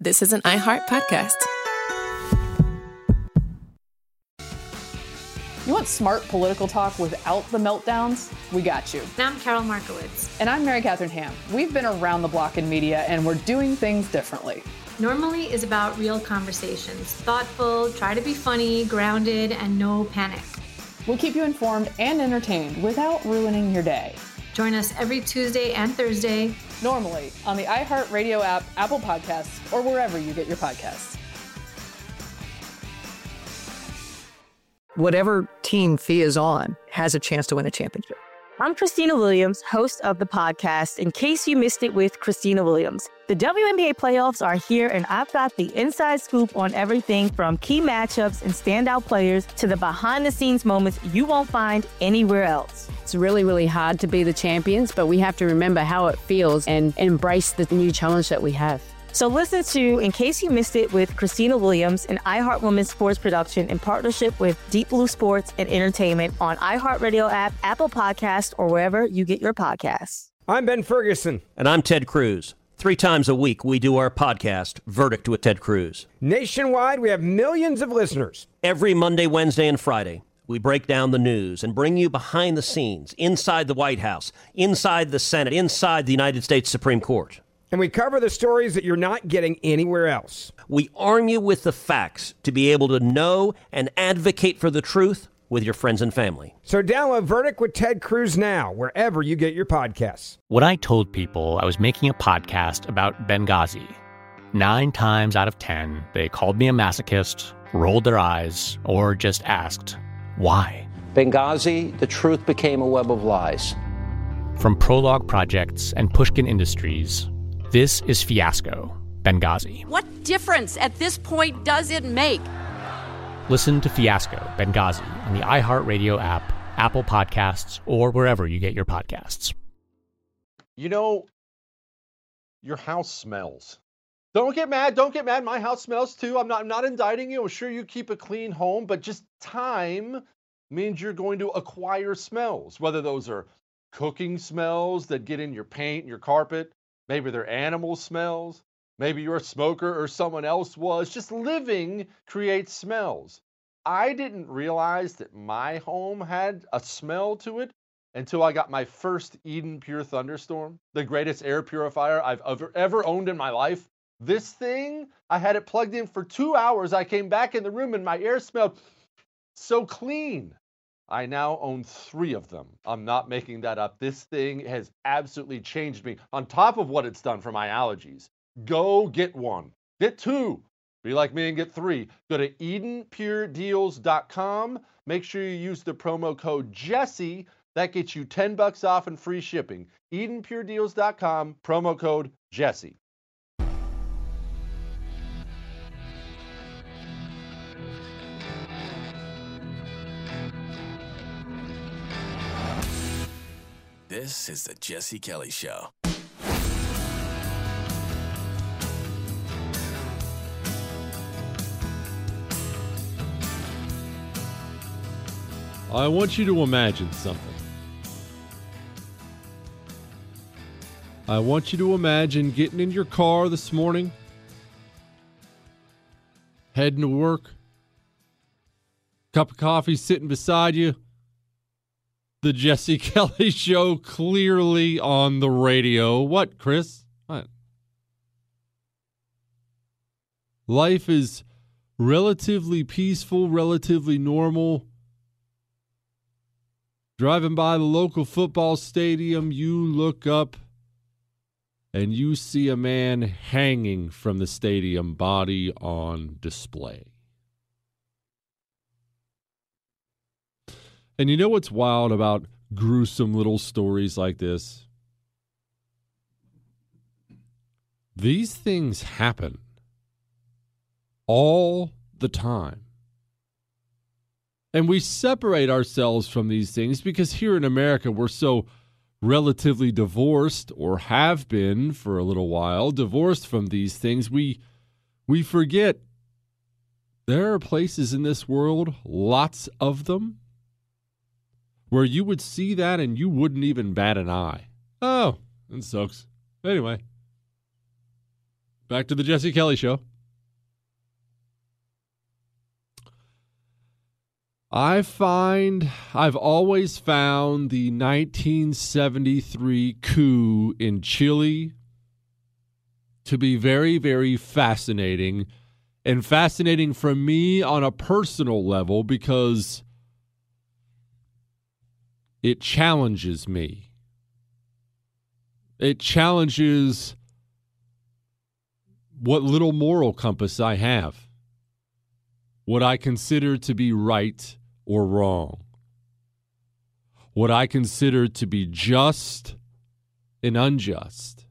This is an iHeart podcast. You want smart political talk without the meltdowns? We got you. And I'm Carol Markowitz. And I'm Mary Catherine Ham. We've been around the block in media, and we're doing things differently. Normally is about real conversations. Thoughtful, try to be funny, grounded, and no panic. We'll keep you informed and entertained without ruining your day. Join us every Tuesday and Thursday. Normally on the iHeartRadio app, Apple Podcasts, or wherever you get your podcasts. Whatever team Fia is on has a chance to win a championship. I'm Christina Williams, host of the podcast, In Case You Missed It with Christina Williams. The WNBA playoffs are here, and I've got the inside scoop on everything from key matchups and standout players to the behind-the-scenes moments you won't find anywhere else. It's really, really hard to be the champions, but we have to remember how it feels and embrace the new challenge that we have. So listen to In Case You Missed It with Christina Williams, an iHeart Women's Sports production in partnership with Deep Blue Sports and Entertainment on iHeartRadio app, Apple Podcasts, or wherever you get your podcasts. I'm Ben Ferguson. And I'm Ted Cruz. 3 times a week, we do our podcast, Verdict with Ted Cruz. Nationwide, we have millions of listeners. Every Monday, Wednesday, and Friday, we break down the news and bring you behind the scenes, inside the White House, inside the Senate, inside the United States Supreme Court. And we cover the stories that you're not getting anywhere else. We arm you with the facts to be able to know and advocate for the truth with your friends and family. So download Verdict with Ted Cruz now, wherever you get your podcasts. When I told people I was making a podcast about Benghazi, 9 times out of 10, they called me a masochist, rolled their eyes, or just asked, why? Benghazi, the truth became a web of lies. From Prologue Projects and Pushkin Industries, this is Fiasco, Benghazi. What difference at this point does it make? Listen to Fiasco, Benghazi on the iHeartRadio app, Apple Podcasts, or wherever you get your podcasts. You know, your house smells. Don't get mad. Don't get mad. My house smells too. I'm not indicting you. I'm sure you keep a clean home, but just time means you're going to acquire smells, whether those are cooking smells that get in your paint, your carpet. Maybe they're animal smells. Maybe you're a smoker or someone else was. Just living creates smells. I didn't realize that my home had a smell to it until I got my first Eden Pure Thunderstorm, the greatest air purifier I've ever owned in my life. This thing, I had it plugged in for 2 hours. I came back in the room and my air smelled so clean. I now own 3 of them. I'm not making that up. This thing has absolutely changed me. On top of what it's done for my allergies, go get one. Get 2. Be like me and get 3. Go to EdenPureDeals.com. Make sure you use the promo code Jesse. That gets you $10 off and free shipping. EdenPureDeals.com, promo code Jesse. This is the Jesse Kelly Show. I want you to imagine something. I want you to imagine getting in your car this morning, heading to work, cup of coffee sitting beside you, the Jesse Kelly Show clearly on the radio. What, Chris? What? Life is relatively peaceful, relatively normal. Driving by the local football stadium, you look up and you see a man hanging from the stadium, body on display. And you know what's wild about gruesome little stories like this? These things happen all the time. And we separate ourselves from these things because here in America, we're so relatively divorced, or have been for a little while, divorced from these things. We forget there are places in this world, lots of them, where you would see that and you wouldn't even bat an eye. Oh, that sucks. Anyway. Back to the Jesse Kelly Show. I've always found the 1973 coup in Chile to be very, very fascinating, and fascinating for me on a personal level because it challenges me. It challenges what little moral compass I have, what I consider to be right or wrong, what I consider to be just and unjust.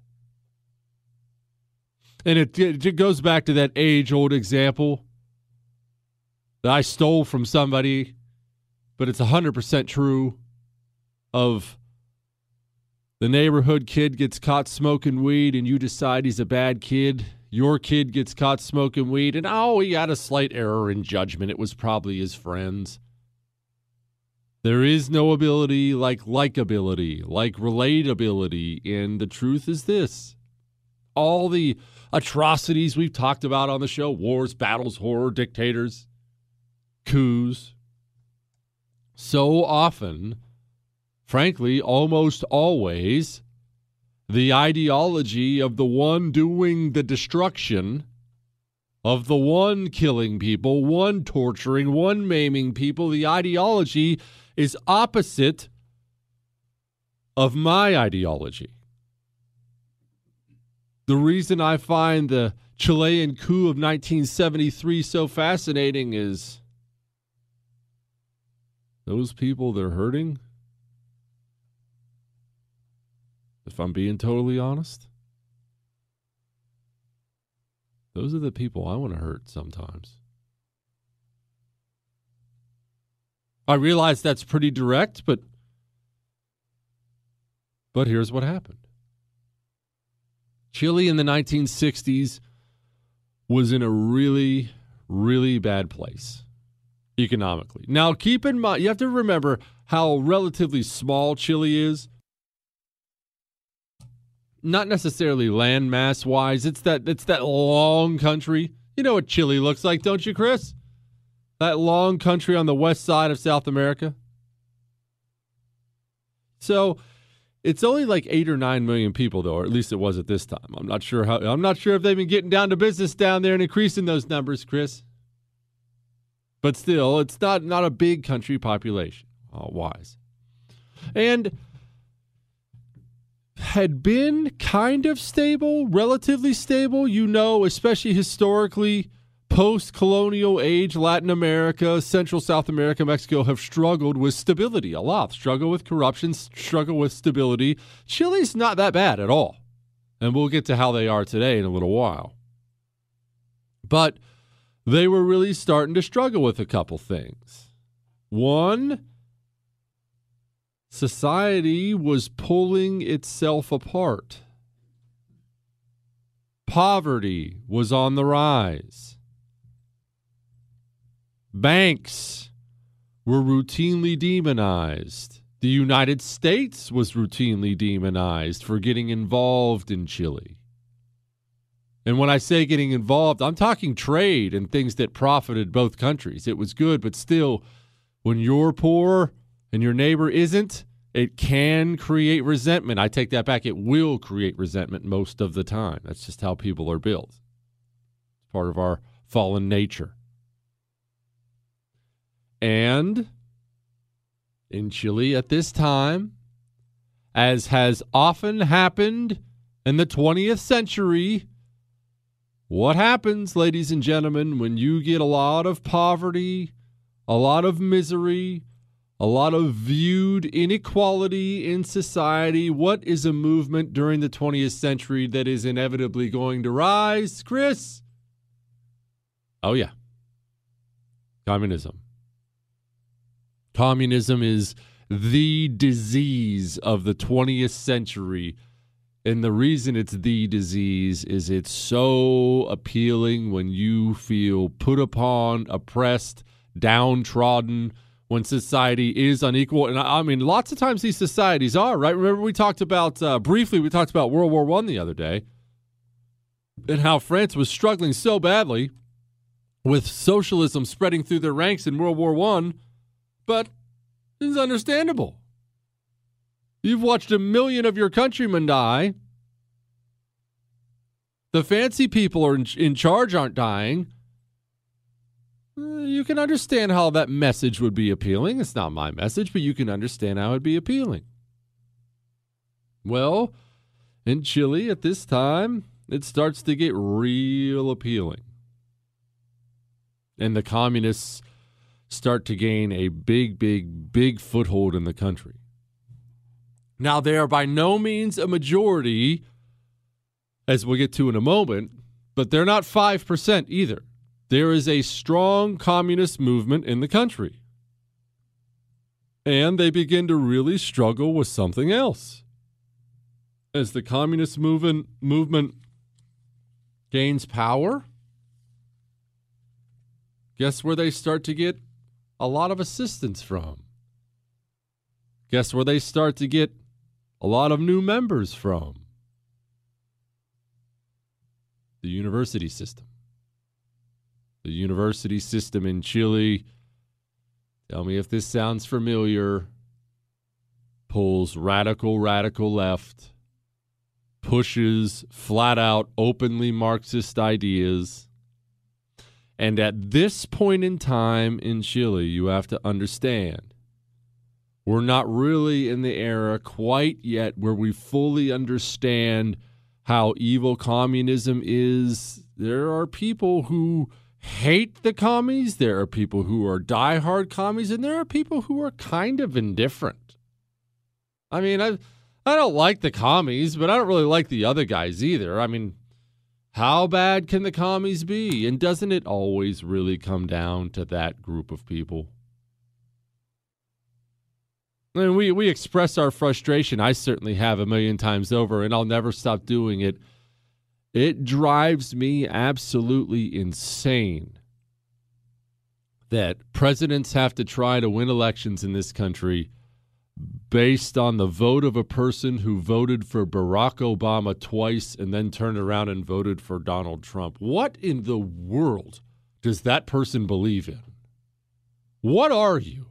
And it goes back to that age-old example that I stole from somebody, but it's 100% true, of the neighborhood kid gets caught smoking weed and you decide he's a bad kid. Your kid gets caught smoking weed and, he had a slight error in judgment. It was probably his friends. There is no ability like likability, like relatability, and the truth is this. All the atrocities we've talked about on the show, wars, battles, horror, dictators, coups, so often, frankly, almost always, the ideology of the one doing the destruction, of the one killing people, one torturing, one maiming people, the ideology is opposite of my ideology. The reason I find the Chilean coup of 1973 so fascinating is those people they're hurting, if I'm being totally honest, those are the people I want to hurt sometimes. I realize that's pretty direct, but here's what happened. Chile in the 1960s was in a really, really bad place economically. Now, keep in mind, you have to remember how relatively small Chile is. Not necessarily landmass wise. It's that long country. You know what Chile looks like, don't you, Chris? That long country on the west side of South America. So it's only like 8 or 9 million people, though, or at least it was at this time. I'm not sure if they've been getting down to business down there and increasing those numbers, Chris. But still, it's not a big country population wise. And had been kind of stable, relatively stable, especially historically, post-colonial age, Latin America, Central South America, Mexico have struggled with stability a lot. Struggle with corruption, struggle with stability. Chile's not that bad at all. And we'll get to how they are today in a little while. But they were really starting to struggle with a couple things. One, society was pulling itself apart. Poverty was on the rise. Banks were routinely demonized. The United States was routinely demonized for getting involved in Chile. And when I say getting involved, I'm talking trade and things that profited both countries. It was good, but still, when you're poor and your neighbor isn't, it can create resentment. I take that back. It will create resentment most of the time. That's just how people are built. It's part of our fallen nature. And in Chile at this time, as has often happened in the 20th century, what happens, ladies and gentlemen, when you get a lot of poverty, a lot of misery, a lot of viewed inequality in society? What is a movement during the 20th century that is inevitably going to rise, Chris? Oh, yeah. Communism. Communism is the disease of the 20th century. And the reason it's the disease is it's so appealing when you feel put upon, oppressed, downtrodden, when society is unequal. And I mean, lots of times these societies are, right? Remember we talked about, briefly, we talked about World War I the other day. and how France was struggling so badly with socialism spreading through their ranks in World War I, but it's understandable. You've watched 1 million of your countrymen die. The fancy people are in charge aren't dying. You can understand how that message would be appealing. It's not my message, but you can understand how it would be appealing. Well, in Chile at this time, it starts to get real appealing. And the communists start to gain a big foothold in the country. Now, they are by no means a majority, as we'll get to in a moment, but they're not 5% either. There is a strong communist movement in the country. And they begin to really struggle with something else. As the communist movement gains power, guess where they start to get a lot of assistance from? Guess where they start to get a lot of new members from? The university system. The university system in Chile, tell me if this sounds familiar, pulls radical left, pushes flat-out, openly Marxist ideas. And at this point in time in Chile, you have to understand, we're not really in the era quite yet where we fully understand how evil communism is. There are people who hate the commies, there are people who are diehard commies, and there are people who are kind of indifferent. I mean, I don't like the commies, but I don't really like the other guys either. I mean, how bad can the commies be? And doesn't it always really come down to that group of people? I mean, we express our frustration. I certainly have 1 million times over, and I'll never stop doing it. It drives me absolutely insane that presidents have to try to win elections in this country based on the vote of a person who voted for Barack Obama twice and then turned around and voted for Donald Trump. What in the world does that person believe in? What are you?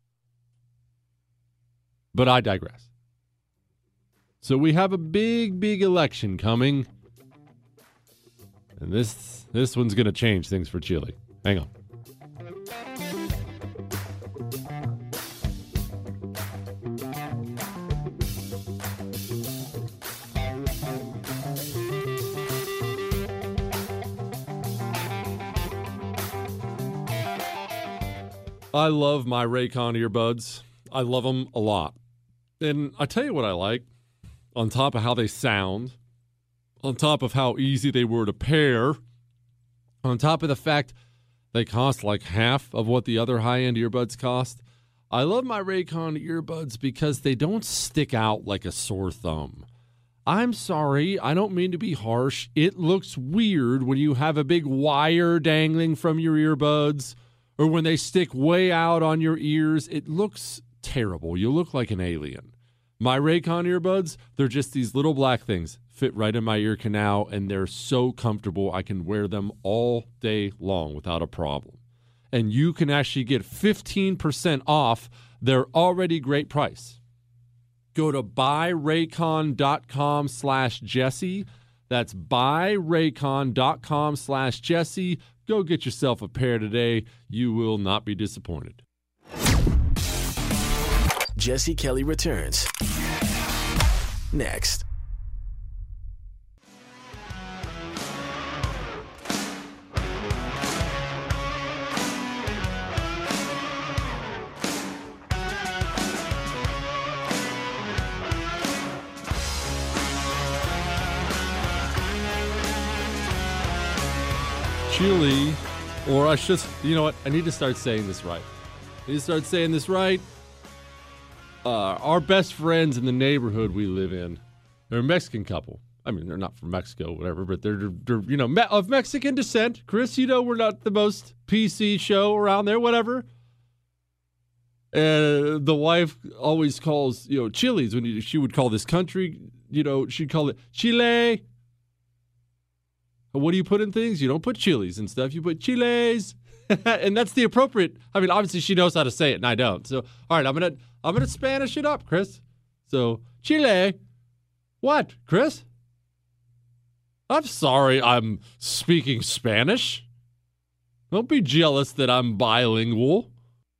But I digress. So we have a big election coming. And this one's going to change things for Chile. Hang on. I love my Raycon earbuds. I love them a lot. And I tell you what I like, on top of how they sound, on top of how easy they were to pair, on top of the fact they cost like half of what the other high-end earbuds cost, I love my Raycon earbuds because they don't stick out like a sore thumb. I'm sorry, I don't mean to be harsh. It looks weird when you have a big wire dangling from your earbuds or when they stick way out on your ears. It looks terrible. You look like an alien. My Raycon earbuds, they're just these little black things. Fit right in my ear canal, and they're so comfortable. I can wear them all day long without a problem. And you can actually get 15% off their already great price. Go to buyraycon.com/Jesse. That's buyraycon.com/Jesse. Go get yourself a pair today. You will not be disappointed. Jesse Kelly returns next. Chile, or I should, you know what? I need to start saying this right. Our best friends in the neighborhood we live in, they're a Mexican couple. I mean, they're not from Mexico, whatever, but they're of Mexican descent. Chris, we're not the most PC show around there, whatever. And the wife always calls, Chiles, she would call this country, she'd call it Chile. What do you put in things? You don't put chilies and stuff. You put chiles. And that's the appropriate. I mean, obviously she knows how to say it and I don't. So, all right, I'm gonna Spanish it up, Chris. So, Chile. What, Chris? I'm sorry I'm speaking Spanish. Don't be jealous that I'm bilingual.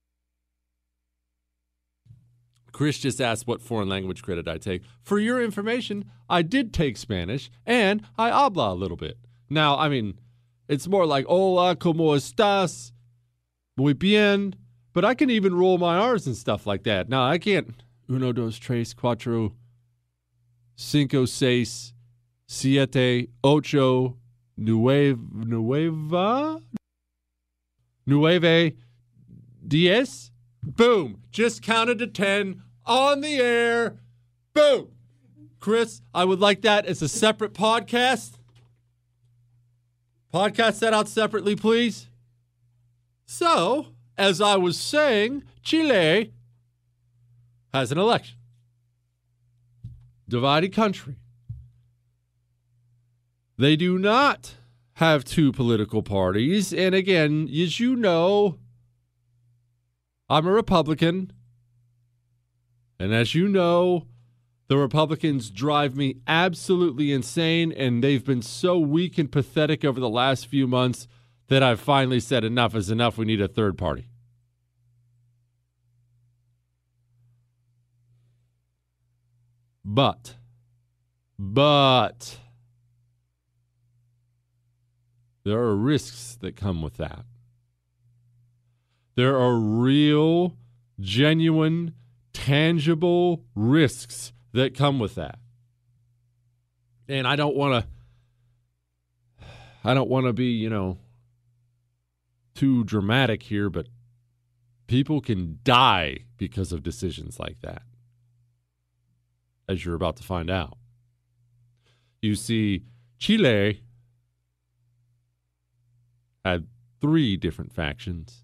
Chris just asked what foreign language credit I take. For your information, I did take Spanish, and I habla a little bit. Now, I mean, it's more like, hola, ¿cómo estás? Muy bien. But I can even roll my R's and stuff like that. Now, I can't. Uno, dos, tres, cuatro, cinco, seis, siete, ocho, nueve, diez. Boom. Just counted to 10 on the air. Boom. Chris, I would like that as a separate podcast. Podcast that out separately, please. So, as I was saying, Chile has an election. Divided country. They do not have two political parties. And again, as you know, I'm a Republican. And as you know, the Republicans drive me absolutely insane, and they've been so weak and pathetic over the last few months that I've finally said enough is enough. We need a third party. But there are risks that come with that. There are real, genuine, tangible risks that come with that. And I don't want to be, too dramatic here, but people can die because of decisions like that, as you're about to find out. You see, Chile had 3 different factions.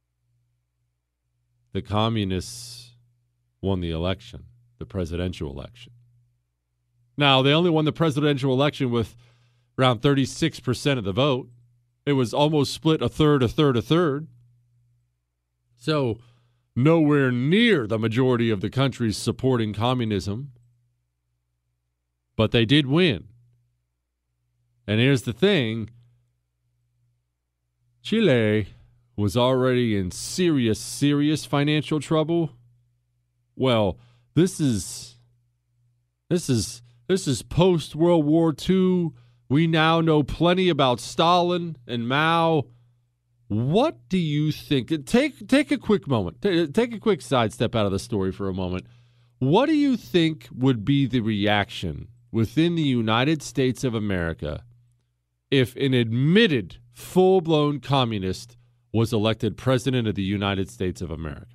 The communists won the election, the presidential election. Now, they only won the presidential election with around 36% of the vote. It was almost split a third. So, nowhere near the majority of the countries supporting communism. But they did win. And here's the thing. Chile was already in serious financial trouble. Well, this is post World War II. We now know plenty about Stalin and Mao. What do you think? Take a quick moment. Take a quick sidestep out of the story for a moment. What do you think would be the reaction within the United States of America if an admitted full-blown communist was elected president of the United States of America?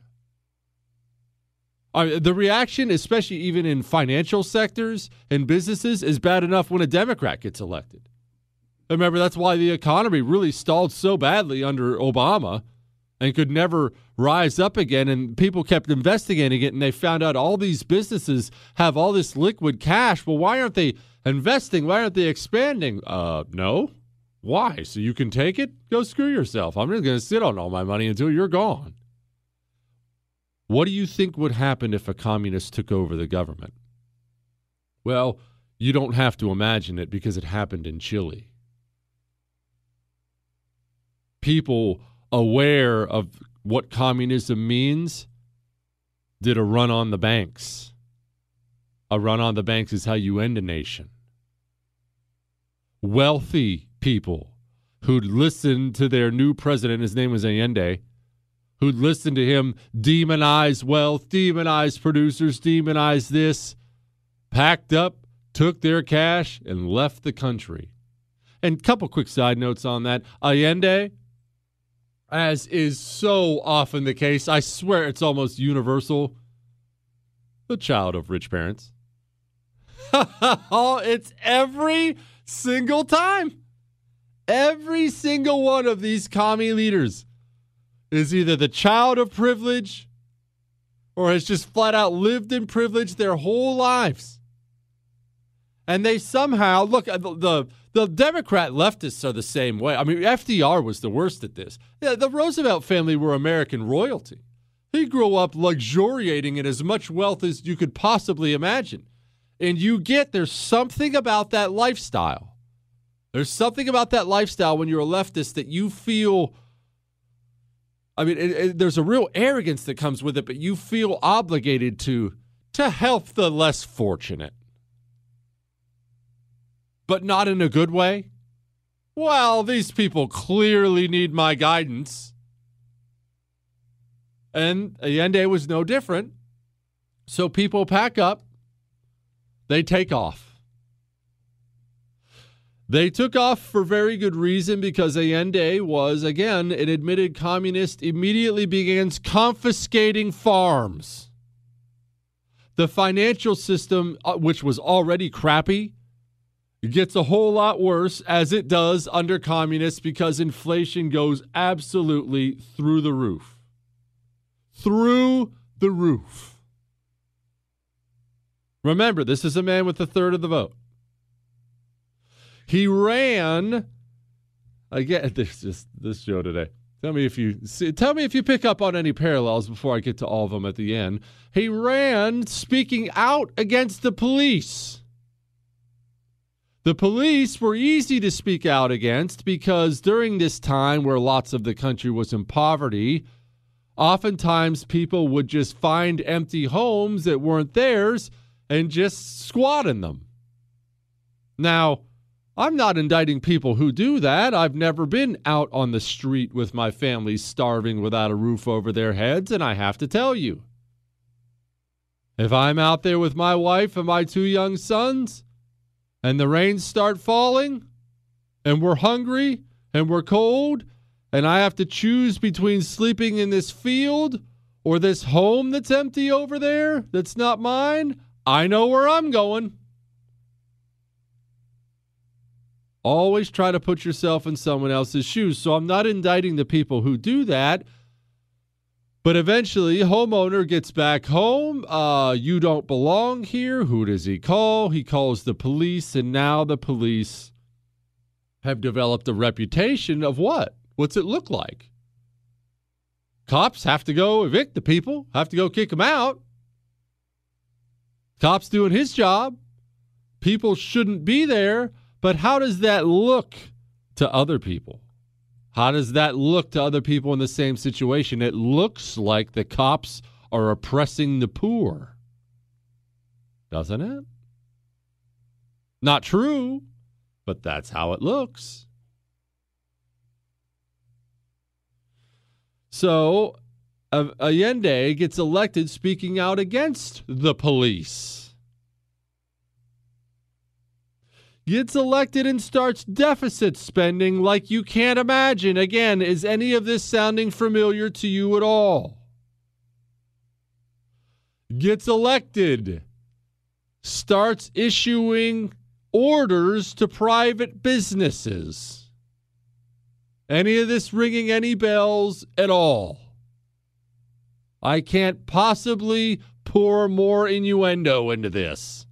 The reaction, especially even in financial sectors and businesses, is bad enough when a Democrat gets elected. Remember, that's why the economy really stalled so badly under Obama and could never rise up again, and people kept investigating it, and they found out all these businesses have all this liquid cash. Well, why aren't they investing? Why aren't they expanding? No. Why? So you can take it? Go screw yourself. I'm just going to sit on all my money until you're gone. What do you think would happen if a communist took over the government? Well, you don't have to imagine it because it happened in Chile. People aware of what communism means did a run on the banks. A run on the banks is how you end a nation. Wealthy people who'd listened to their new president, his name was Allende, who'd listened to him demonize wealth, demonize producers, demonize this, packed up, took their cash, and left the country. And a couple quick side notes on that. Allende, as is so often the case, I swear it's almost universal, the child of rich parents. It's every single time. Every single one of these commie leaders is either the child of privilege or has just flat out lived in privilege their whole lives. And they somehow, look, the Democrat leftists are the same way. I mean, FDR was the worst at this. Yeah, the Roosevelt family were American royalty. He grew up luxuriating in as much wealth as you could possibly imagine. And there's something about that lifestyle. There's something about that lifestyle when you're a leftist that you feel, I mean, there's a real arrogance that comes with it, but you feel obligated to help the less fortunate. But not in a good way. Well, these people clearly need my guidance. And Allende was no different. So people pack up. They take off. They took off for very good reason because Allende was, again, an admitted communist, immediately begins confiscating farms. The financial system, which was already crappy, it gets a whole lot worse, as it does under communists, because inflation goes absolutely through the roof. Through the roof. Remember, this is a man with a third of the vote. He ran, again, this show today. Tell me if you pick up on any parallels before I get to all of them at the end. He ran speaking out against the police. The police were easy to speak out against because during this time where lots of the country was in poverty, oftentimes people would just find empty homes that weren't theirs and just squat in them. Now, I'm not indicting people who do that. I've never been out on the street with my family starving without a roof over their heads, and I have to tell you, if I'm out there with my wife and my 2 young sons, and the rains start falling, and we're hungry, and we're cold, and I have to choose between sleeping in this field or this home that's empty over there that's not mine, I know where I'm going. Always try to put yourself in someone else's shoes. So I'm not indicting the people who do that. But eventually, homeowner gets back home. You don't belong here. Who does he call? He calls the police, and now the police have developed a reputation of what? What's it look like? Cops have to go evict the people, have to go kick them out. Cops doing his job. People shouldn't be there, but how does that look to other people? How does that look to other people in the same situation? It looks like the cops are oppressing the poor. Doesn't it? Not true, but that's how it looks. So, Allende gets elected speaking out against the police. Gets elected and starts deficit spending like you can't imagine. Again, is any of this sounding familiar to you at all? Gets elected, starts issuing orders to private businesses. Any of this ringing any bells at all? I can't possibly pour more innuendo into this.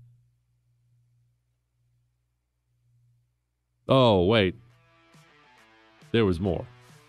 Oh, wait. There was more.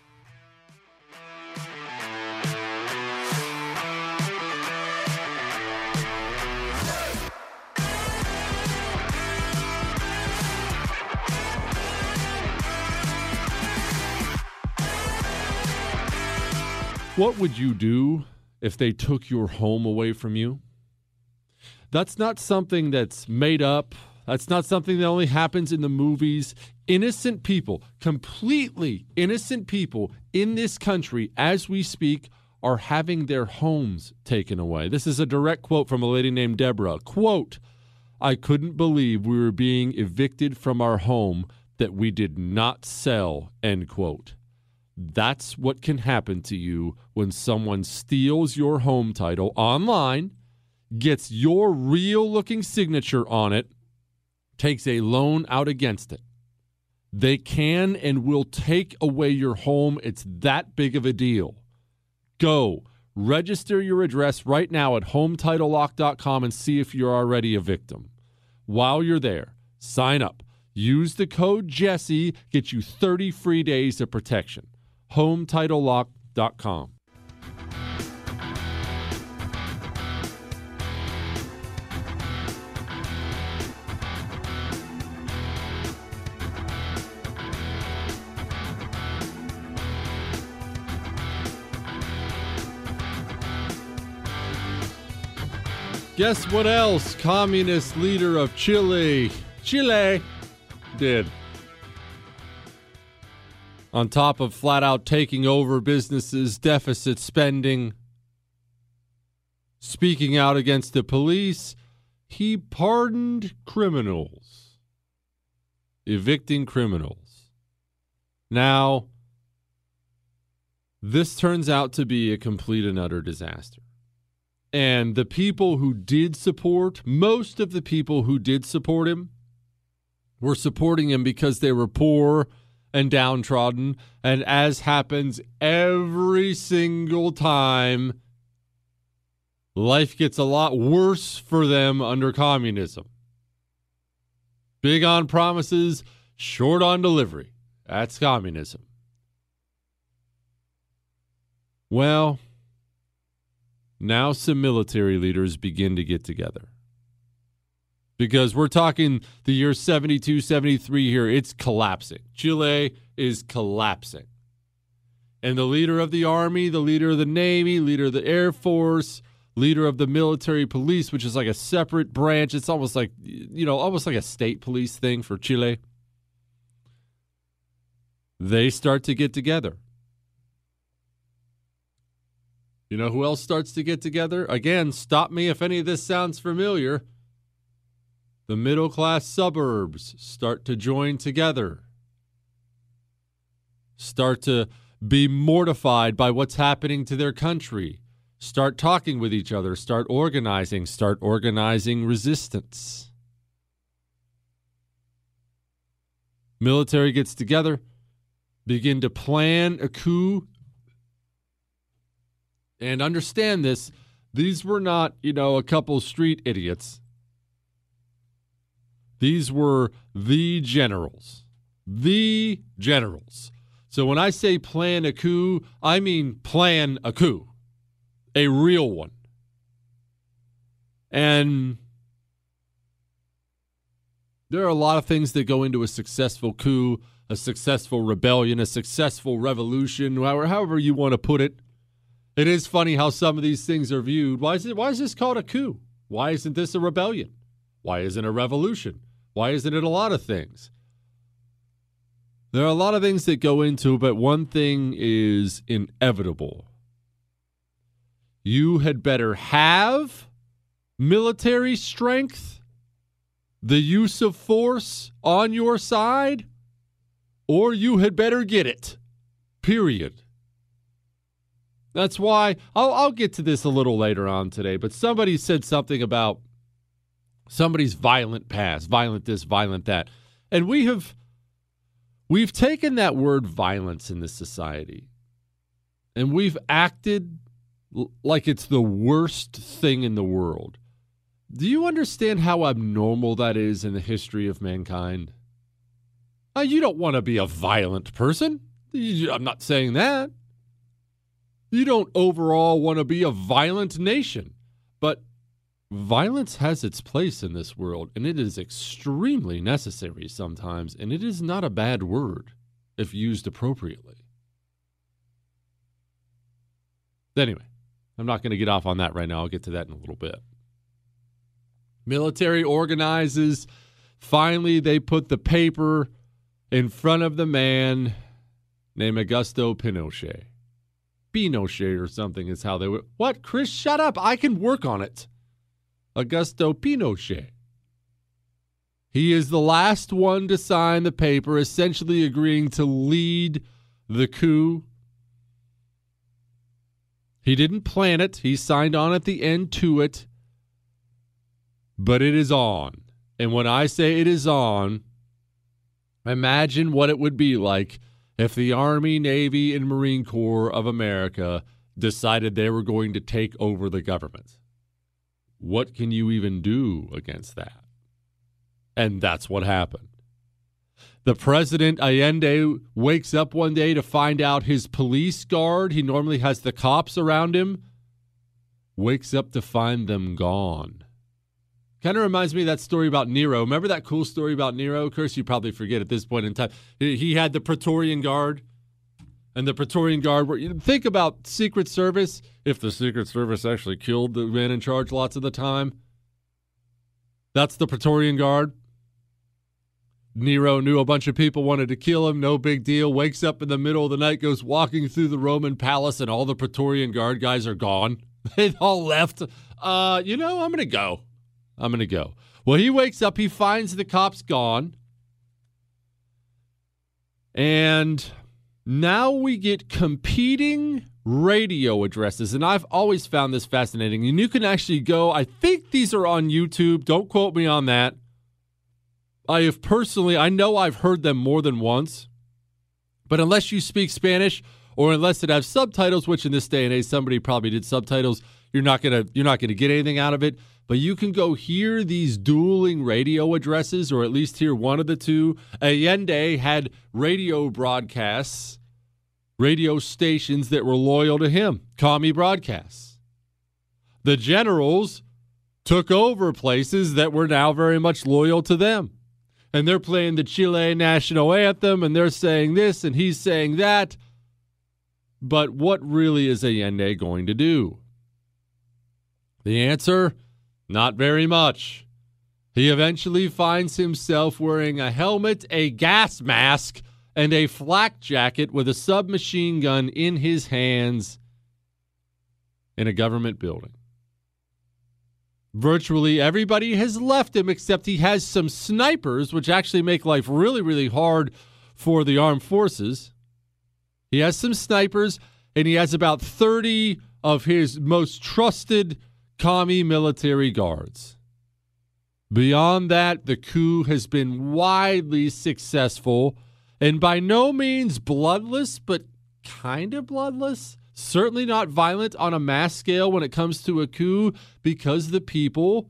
What would you do if they took your home away from you? That's not something that's made up. That's not something that only happens in the movies. Innocent people, completely innocent people in this country, as we speak, are having their homes taken away. This is a direct quote from a lady named Deborah. Quote, "I couldn't believe we were being evicted from our home that we did not sell," end quote. That's what can happen to you when someone steals your home title online, gets your real-looking signature on it, takes a loan out against it. They can and will take away your home. It's that big of a deal. Go register your address right now at HomeTitleLock.com and see if you're already a victim. While you're there, Sign up. Use the code Jesse. Get you 30 free days of protection. HomeTitleLock.com. Guess what else communist leader of Chile did? On top of flat out taking over businesses, deficit spending, speaking out against the police, he pardoned criminals, evicting criminals. Now, this turns out to be a complete and utter disaster. And the people who did support, most of the people who did support him, were supporting him because they were poor and downtrodden. And as happens every single time, life gets a lot worse for them under communism. Big on promises, short on delivery. That's communism. Well, now some military leaders begin to get together. Because we're talking the year 72, 73 here. It's collapsing. Chile is collapsing. And the leader of the army, the leader of the navy, leader of the air force, leader of the military police, which is like a separate branch. It's almost like, almost like a state police thing for Chile. They start to get together. You know who else starts to get together? Again, stop me if any of this sounds familiar. The middle-class suburbs start to join together. Start to be mortified by what's happening to their country. Start talking with each other. Start organizing resistance. Military gets together, begin to plan a coup. And understand this, these were not, a couple street idiots. These were the generals. The generals. So when I say plan a coup, I mean plan a coup. A real one. And there are a lot of things that go into a successful coup, a successful rebellion, a successful revolution, however you want to put it. It is funny how some of these things are viewed. Why is this called a coup? Why isn't this a rebellion? Why isn't it a revolution? Why isn't it a lot of things? There are a lot of things that go into it, but one thing is inevitable. You had better have military strength, the use of force on your side, or you had better get it. Period. That's why I'll get to this a little later on today, but somebody said something about somebody's violent past, violent this, violent that. And we've taken that word violence in this society, and we've acted like it's the worst thing in the world. Do you understand how abnormal that is in the history of mankind? You don't want to be a violent person. I'm not saying that. You don't overall want to be a violent nation, but violence has its place in this world, and it is extremely necessary sometimes, and it is not a bad word if used appropriately. Anyway, I'm not going to get off on that right now. I'll get to that in a little bit. Military organizes. Finally, they put the paper in front of the man named Augusto Pinochet. Pinochet or something is how they would. What? Chris, shut up. I can work on it. Augusto Pinochet. He is the last one to sign the paper, essentially agreeing to lead the coup. He didn't plan it. He signed on at the end to it. But it is on. And when I say it is on, imagine what it would be like if the Army, Navy, and Marine Corps of America decided they were going to take over the government. What can you even do against that? And that's what happened. The president, Allende, wakes up one day to find out his police guard, he normally has the cops around him, wakes up to find them gone. Kind of reminds me of that story about Nero. Remember that cool story about Nero? Curse, you probably forget at this point in time. He had the Praetorian Guard, and the Praetorian Guard, think about Secret Service, if the Secret Service actually killed the man in charge lots of the time. That's the Praetorian Guard. Nero knew a bunch of people wanted to kill him, no big deal, wakes up in the middle of the night, goes walking through the Roman palace, and all the Praetorian Guard guys are gone. They all left. I'm going to go. Well, he wakes up, he finds the cops gone, and now we get competing radio addresses, and I've always found this fascinating, and you can actually go, I think these are on YouTube, don't quote me on that. I know I've heard them more than once, but unless you speak Spanish or unless it has subtitles, which in this day and age somebody probably did subtitles, you're not gonna get anything out of it. But you can go hear these dueling radio addresses, or at least hear one of the two. Allende had radio broadcasts, radio stations that were loyal to him, commie broadcasts. The generals took over places that were now very much loyal to them. And they're playing the Chile national anthem, and they're saying this, and he's saying that. But what really is Allende going to do? The answer, not very much. He eventually finds himself wearing a helmet, a gas mask, and a flak jacket with a submachine gun in his hands in a government building. Virtually everybody has left him, except he has some snipers, which actually make life really, really hard for the armed forces. He has some snipers, and he has about 30 of his most trusted commie military guards. Beyond that, the coup has been widely successful, and by no means bloodless, but kind of bloodless. Certainly not violent on a mass scale when it comes to a coup, because the people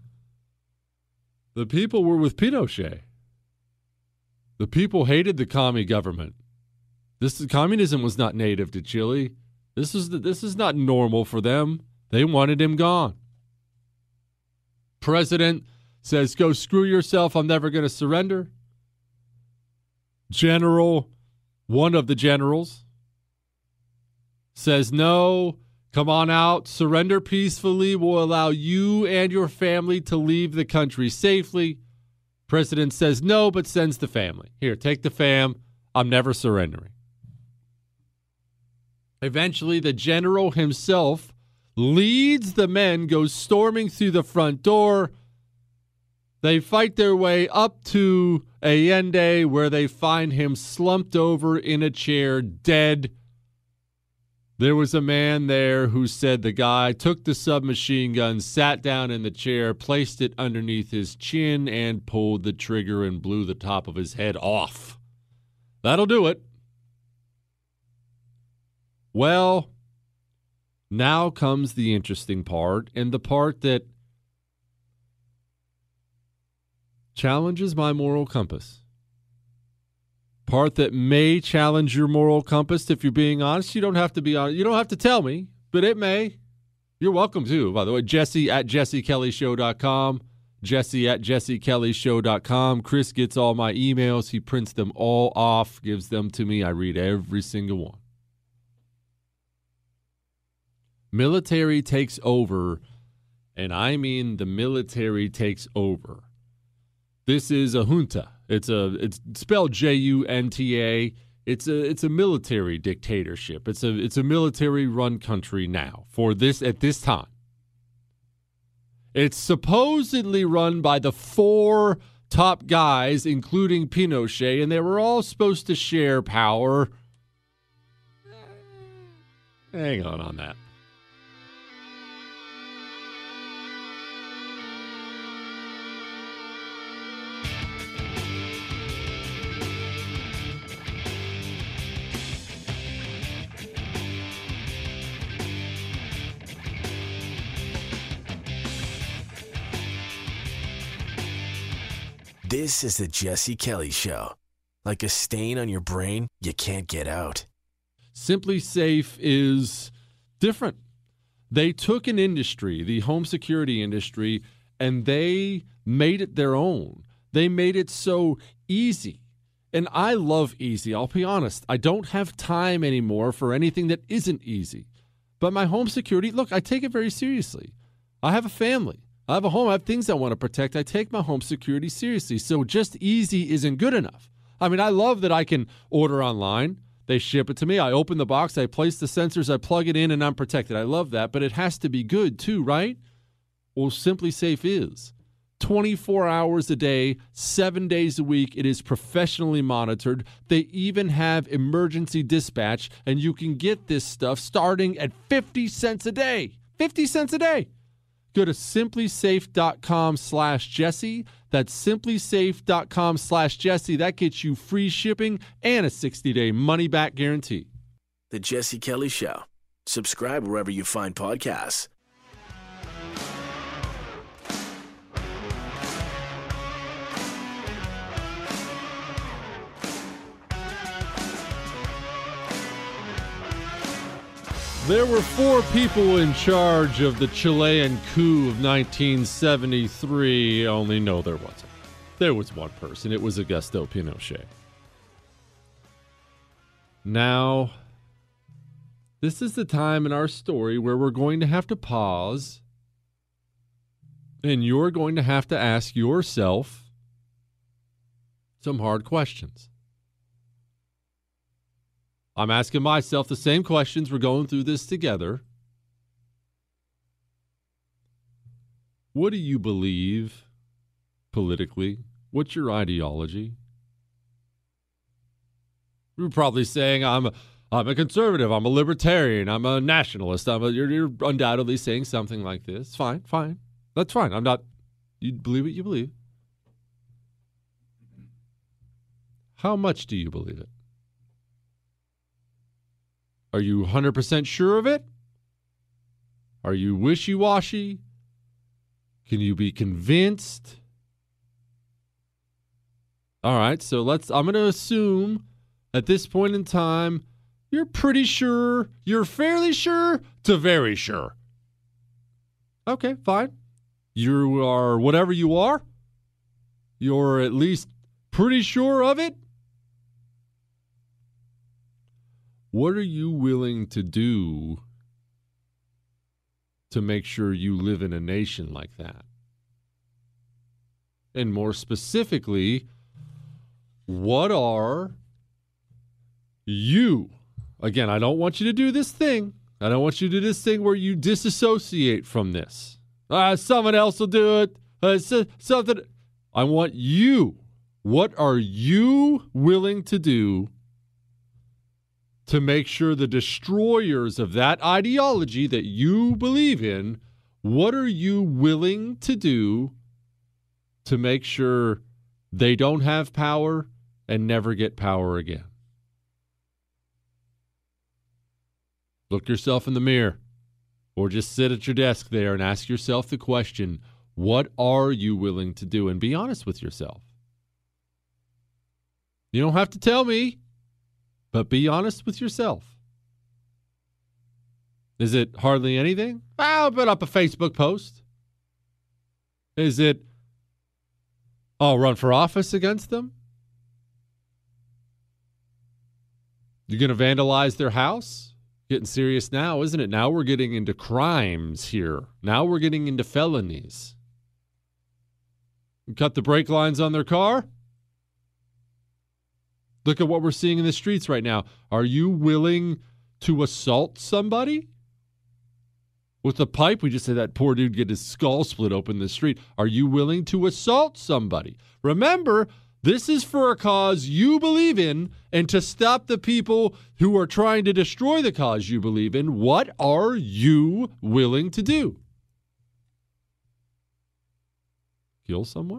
were with Pinochet. The people hated the commie government. Communism was not native to Chile. This is not normal for them. They wanted him gone. President says, "Go screw yourself. I'm never going to surrender." General, one of the generals, says, "No, come on out, surrender peacefully. We'll allow you and your family to leave the country safely." President says no, but sends the family. "Here, take the fam. I'm never surrendering." Eventually, the general himself leads the men, goes storming through the front door. They fight their way up to Allende, where they find him slumped over in a chair, dead. There was a man there who said the guy took the submachine gun, sat down in the chair, placed it underneath his chin, and pulled the trigger and blew the top of his head off. That'll do it. Well, now comes the interesting part, and the part that challenges my moral compass. Part that may challenge your moral compass, if you're being honest. You don't have to be honest. You don't have to tell me, but it may. You're welcome to, by the way. Jesse at jessekellyshow.com. Jesse at jessekellyshow.com. Chris gets all my emails. He prints them all off, gives them to me. I read every single one. Military takes over, and I mean the military takes over. This is a junta. It's spelled Junta. It's a military dictatorship. It's a military run country now at this time. It's supposedly run by the 4 top guys, including Pinochet, and they were all supposed to share power. Hang on that. This is the Jesse Kelly Show. Like a stain on your brain you can't get out. Simply Safe is different. They took an industry, the home security industry, and they made it their own. They made it so easy. And I love easy. I'll be honest. I don't have time anymore for anything that isn't easy. But my home security, look, I take it very seriously. I have a family. I have a home. I have things I want to protect. I take my home security seriously. So just easy isn't good enough. I mean, I love that I can order online. They ship it to me. I open the box. I place the sensors. I plug it in, and I'm protected. I love that. But it has to be good too, right? Well, Simply Safe is. 24 hours a day, 7 days a week. It is professionally monitored. They even have emergency dispatch, and you can get this stuff starting at 50 cents a day. 50 cents a day. Go to simplysafe.com/Jesse. That's simplysafe.com/Jesse. That gets you free shipping and a 60-day money-back guarantee. The Jesse Kelly Show. Subscribe wherever you find podcasts. There were 4 people in charge of the Chilean coup of 1973. Only no, there wasn't. There was one person. It was Augusto Pinochet. Now, this is the time in our story where we're going to have to pause, and you're going to have to ask yourself some hard questions. I'm asking myself the same questions. We're going through this together. What do you believe politically? What's your ideology? You're probably saying, I'm a conservative, I'm a libertarian, I'm a nationalist. You're undoubtedly saying something like this. Fine. That's fine. I'm not, you believe what you believe. How much do you believe it? Are you 100% sure of it? Are you wishy-washy? Can you be convinced? All right, so I'm going to assume at this point in time, you're pretty sure, you're fairly sure to very sure. Okay, fine. You are whatever you are. You're at least pretty sure of it. What are you willing to do to make sure you live in a nation like that? And more specifically, what are you? Again, I don't want you to do this thing. I don't want you to do this thing where you disassociate from this. Someone else will do it. Something. I want you. What are you willing to do to make sure the destroyers of that ideology that you believe in, what are you willing to do to make sure they don't have power and never get power again? Look yourself in the mirror, or just sit at your desk there and ask yourself the question, what are you willing to do? And be honest with yourself. You don't have to tell me, but be honest with yourself. Is it hardly anything? I'll put up a Facebook post. Is it, I'll run for office against them? You're going to vandalize their house? Getting serious now, isn't it? Now we're getting into crimes here. Now we're getting into felonies. You cut the brake lines on their car? Look at what we're seeing in the streets right now. Are you willing to assault somebody? With a pipe, we just said that poor dude get his skull split open in the street. Are you willing to assault somebody? Remember, this is for a cause you believe in and to stop the people who are trying to destroy the cause you believe in. What are you willing to do? Kill someone?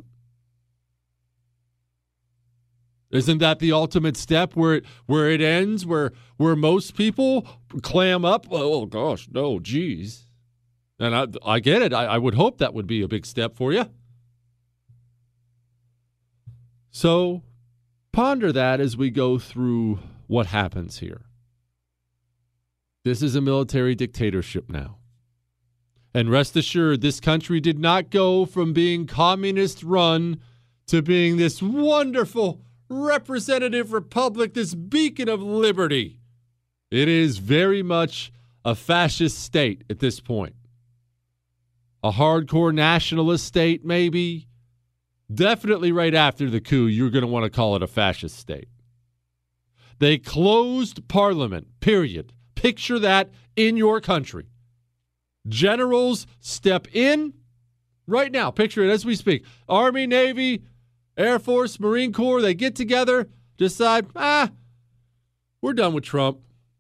Isn't that the ultimate step where it ends, where most people clam up? Oh, gosh, no, geez. And I get it. I would hope that would be a big step for you. So ponder that as we go through what happens here. This is a military dictatorship now. And rest assured, this country did not go from being communist run to being this wonderful representative republic, this beacon of liberty. It is very much a fascist state at this point. A hardcore nationalist state, maybe. Definitely right after the coup, you're going to want to call it a fascist state. They closed parliament, period. Picture that in your country. Generals step in right now. Picture it as we speak. Army, Navy, Air Force, Marine Corps, they get together, decide, we're done with Trump.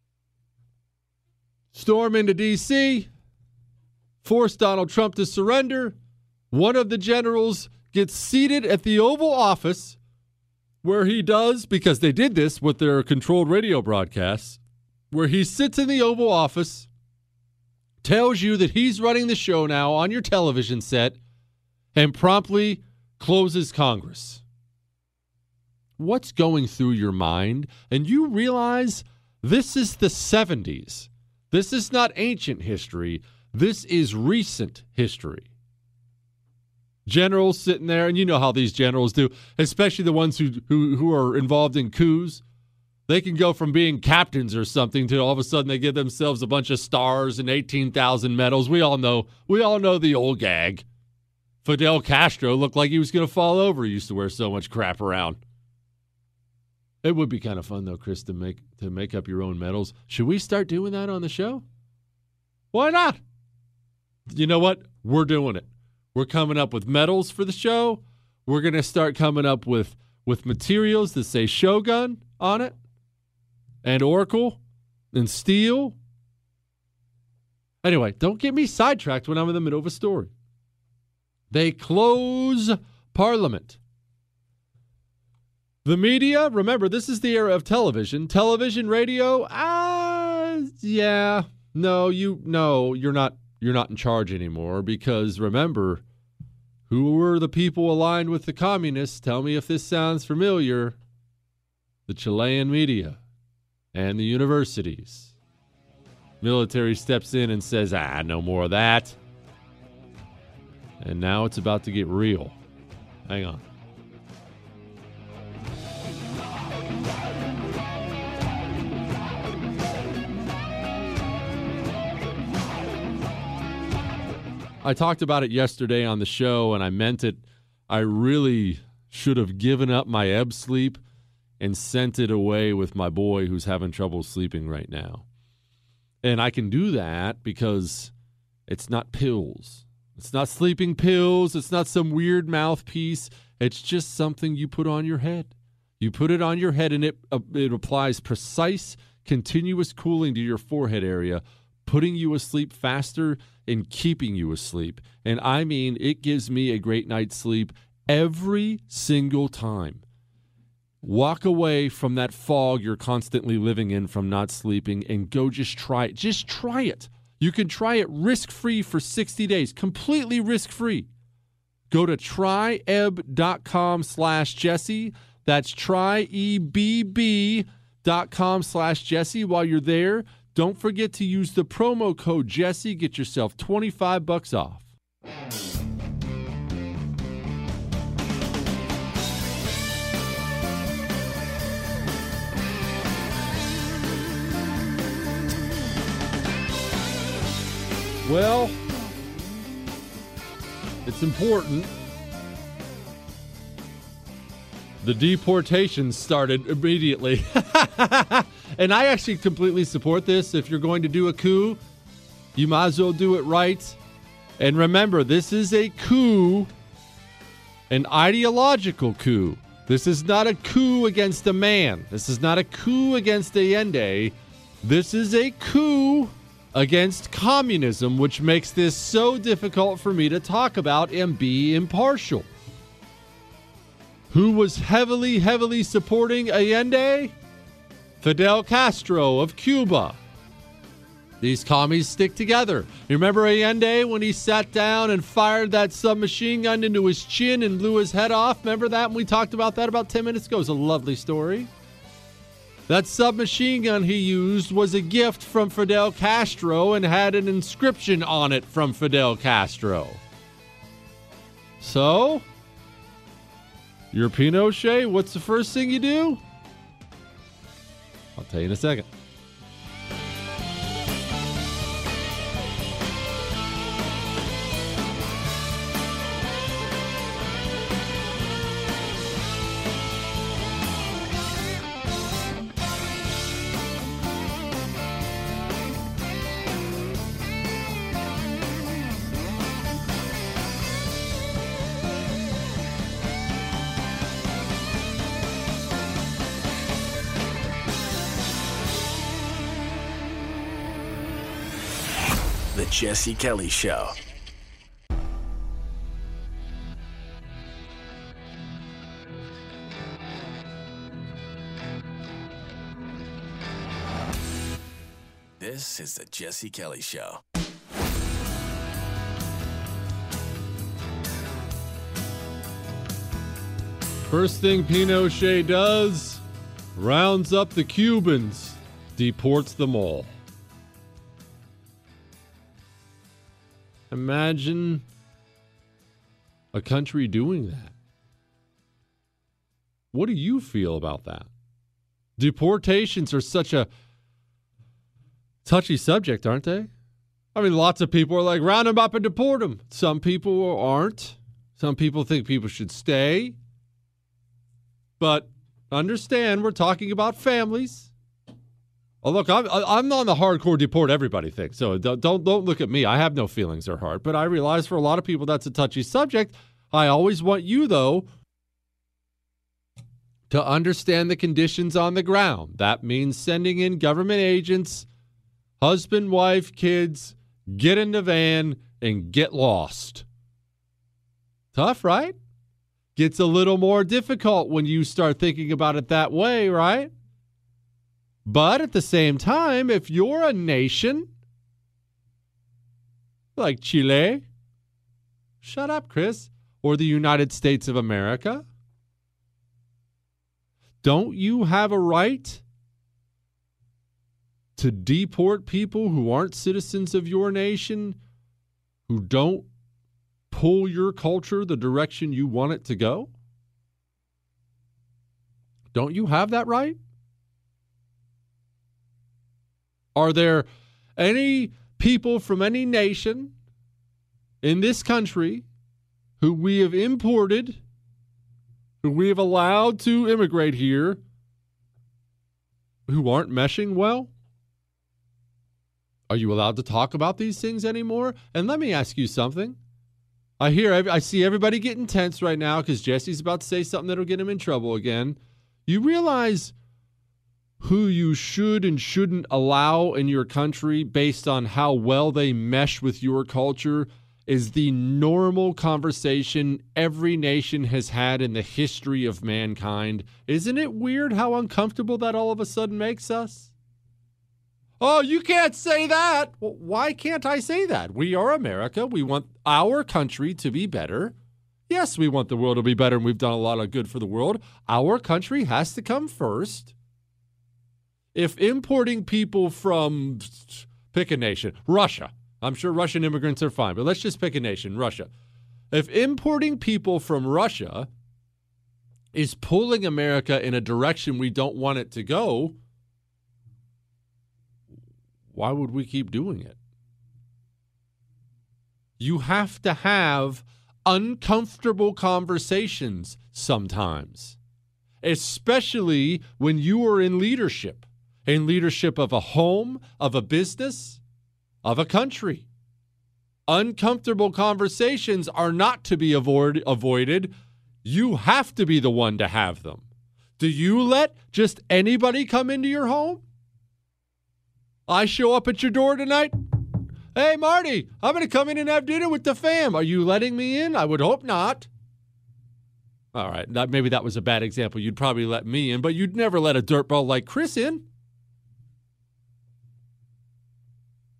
Storm into D.C., force Donald Trump to surrender. One of the generals gets seated at the Oval Office where he does, because they did this with their controlled radio broadcasts, where he sits in the Oval Office, tells you that he's running the show now on your television set, and promptly closes Congress. What's going through your mind? And you realize this is the 70s. This is not ancient history. This is recent history. Generals sitting there, and you know how these generals do, especially the ones who are involved in coups. They can go from being captains or something to all of a sudden they give themselves a bunch of stars and 18,000 medals. We all know the old gag. Fidel Castro looked like he was going to fall over. He used to wear so much crap around. It would be kind of fun though, Chris, to make up your own medals. Should we start doing that on the show? Why not? You know what? We're doing it. We're coming up with medals for the show. We're going to start coming up with materials that say Shogun on it, and Oracle, and Steel. Anyway, don't get me sidetracked when I'm in the middle of a story. They close Parliament. The media, remember, this is the era of television. Television, radio, you're not in charge anymore, because remember, who were the people aligned with the communists? Tell me if this sounds familiar. The Chilean media and the universities. Military steps in and says, no more of that. And now it's about to get real. Hang on. I talked about it yesterday on the show, and I meant it. I really should have given up my ebb sleep and sent it away with my boy who's having trouble sleeping right now. And I can do that because it's not pills. It's not sleeping pills. It's not some weird mouthpiece. It's just something you put on your head. You put it on your head, and it applies precise, continuous cooling to your forehead area, putting you asleep faster and keeping you asleep. And I mean, it gives me a great night's sleep every single time. Walk away from that fog you're constantly living in from not sleeping and go just try it. Just try it. You can try it risk-free for 60 days, completely risk-free. Go to tryebb.com/Jesse. That's tryebb.com/Jesse. While you're there, don't forget to use the promo code Jesse. Get yourself $25 off. Well, it's important. The deportations started immediately. And I actually completely support this. If you're going to do a coup, you might as well do it right. And remember, this is a coup, an ideological coup. This is not a coup against a man. This is not a coup against Allende. This is a coup against communism, which makes this so difficult for me to talk about and be impartial. Who was heavily, heavily supporting Allende? Fidel Castro of Cuba. These commies stick together. You remember Allende when he sat down and fired that submachine gun into his chin and blew his head off? Remember that? And we talked about that about 10 minutes ago. It was a lovely story. That submachine gun he used was a gift from Fidel Castro and had an inscription on it from Fidel Castro. So, you're Pinochet, what's the first thing you do? I'll tell you in a second. The Jesse Kelly Show. This is the Jesse Kelly Show. First thing Pinochet does, rounds up the Cubans, deports them all. Imagine a country doing that. What do you feel about that? Deportations are such a touchy subject, aren't they? I mean, lots of people are like, round them up and deport them. Some people aren't. Some people think people should stay. But understand, we're talking about families. Oh, look, I'm not on the hardcore deport everybody thing, so don't look at me. I have no feelings or heart, but I realize for a lot of people that's a touchy subject. I always want you, though, to understand the conditions on the ground. That means sending in government agents, husband, wife, kids, get in the van, and get lost. Tough, right? Gets a little more difficult when you start thinking about it that way, right? But at the same time, if you're a nation like Chile, shut up, Chris, or the United States of America, don't you have a right to deport people who aren't citizens of your nation, who don't pull your culture the direction you want it to go? Don't you have that right? Are there any people from any nation in this country who we have imported, who we have allowed to immigrate here, who aren't meshing well? Are you allowed to talk about these things anymore? And let me ask you something. I see everybody getting tense right now because Jesse's about to say something that'll get him in trouble again. You realize who you should and shouldn't allow in your country based on how well they mesh with your culture is the normal conversation every nation has had in the history of mankind. Isn't it weird how uncomfortable that all of a sudden makes us? Oh, you can't say that. Well, why can't I say that? We are America. We want our country to be better. Yes, we want the world to be better, and we've done a lot of good for the world. Our country has to come first. If importing people from, pick a nation, Russia. I'm sure Russian immigrants are fine, but let's just pick a nation, Russia. If importing people from Russia is pulling America in a direction we don't want it to go, why would we keep doing it? You have to have uncomfortable conversations sometimes, especially when you are in leadership of a home, of a business, of a country. Uncomfortable conversations are not to be avoided. You have to be the one to have them. Do you let just anybody come into your home? I show up at your door tonight. Hey, Marty, I'm going to come in and have dinner with the fam. Are you letting me in? I would hope not. All right, maybe that was a bad example. You'd probably let me in, but you'd never let a dirtball like Chris in.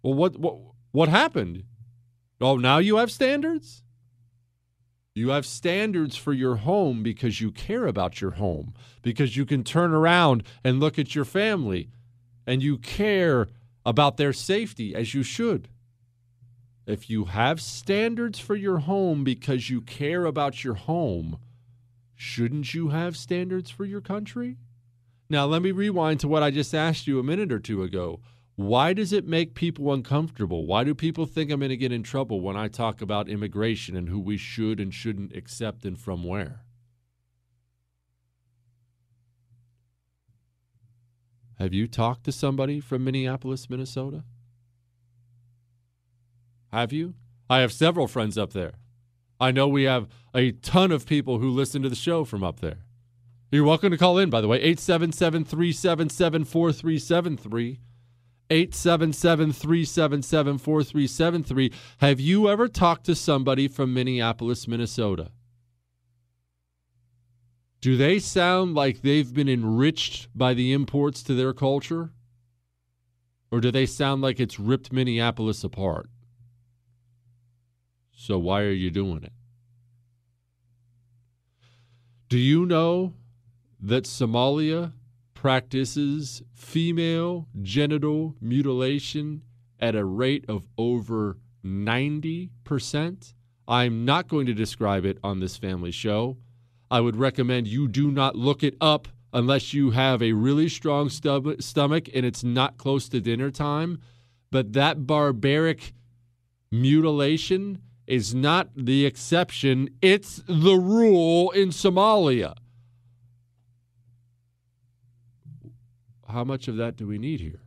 Well, what happened? Oh, now you have standards? You have standards for your home because you care about your home, because you can turn around and look at your family, and you care about their safety as you should. If you have standards for your home because you care about your home, shouldn't you have standards for your country? Now, let me rewind to what I just asked you a minute or two ago. Why does it make people uncomfortable? Why do people think I'm going to get in trouble when I talk about immigration and who we should and shouldn't accept and from where? Have you talked to somebody from Minneapolis, Minnesota? Have you? I have several friends up there. I know we have a ton of people who listen to the show from up there. You're welcome to call in, by the way, 877-377-4373. 877-377-4373. Have you ever talked to somebody from Minneapolis, Minnesota? Do they sound like they've been enriched by the imports to their culture? Or do they sound like it's ripped Minneapolis apart? So why are you doing it? Do you know that Somalia practices female genital mutilation at a rate of over 90%? I'm not going to describe it on this family show. I would recommend you do not look it up unless you have a really strong stomach and it's not close to dinner time. But that barbaric mutilation is not the exception. It's the rule in Somalia. How much of that do we need here?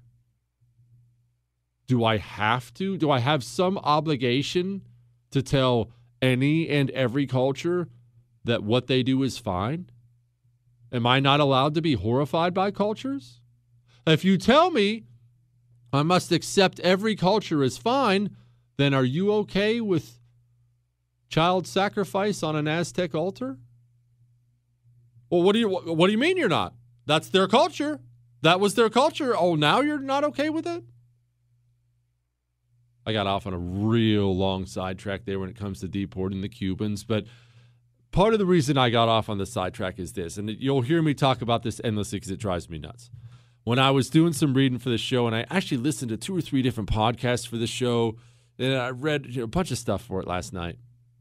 Do I have to? Do I have some obligation to tell any and every culture that what they do is fine? Am I not allowed to be horrified by cultures? If you tell me I must accept every culture as fine, then are you okay with child sacrifice on an Aztec altar? Well, what do you mean you're not? That's their culture. That was their culture. Oh, now you're not okay with it? I got off on a real long sidetrack there when it comes to deporting the Cubans, but part of the reason I got off on the sidetrack is this, and you'll hear me talk about this endlessly because it drives me nuts. When I was doing some reading for the show, and I actually listened to 2 or 3 different podcasts for the show, and I read a bunch of stuff for it last night.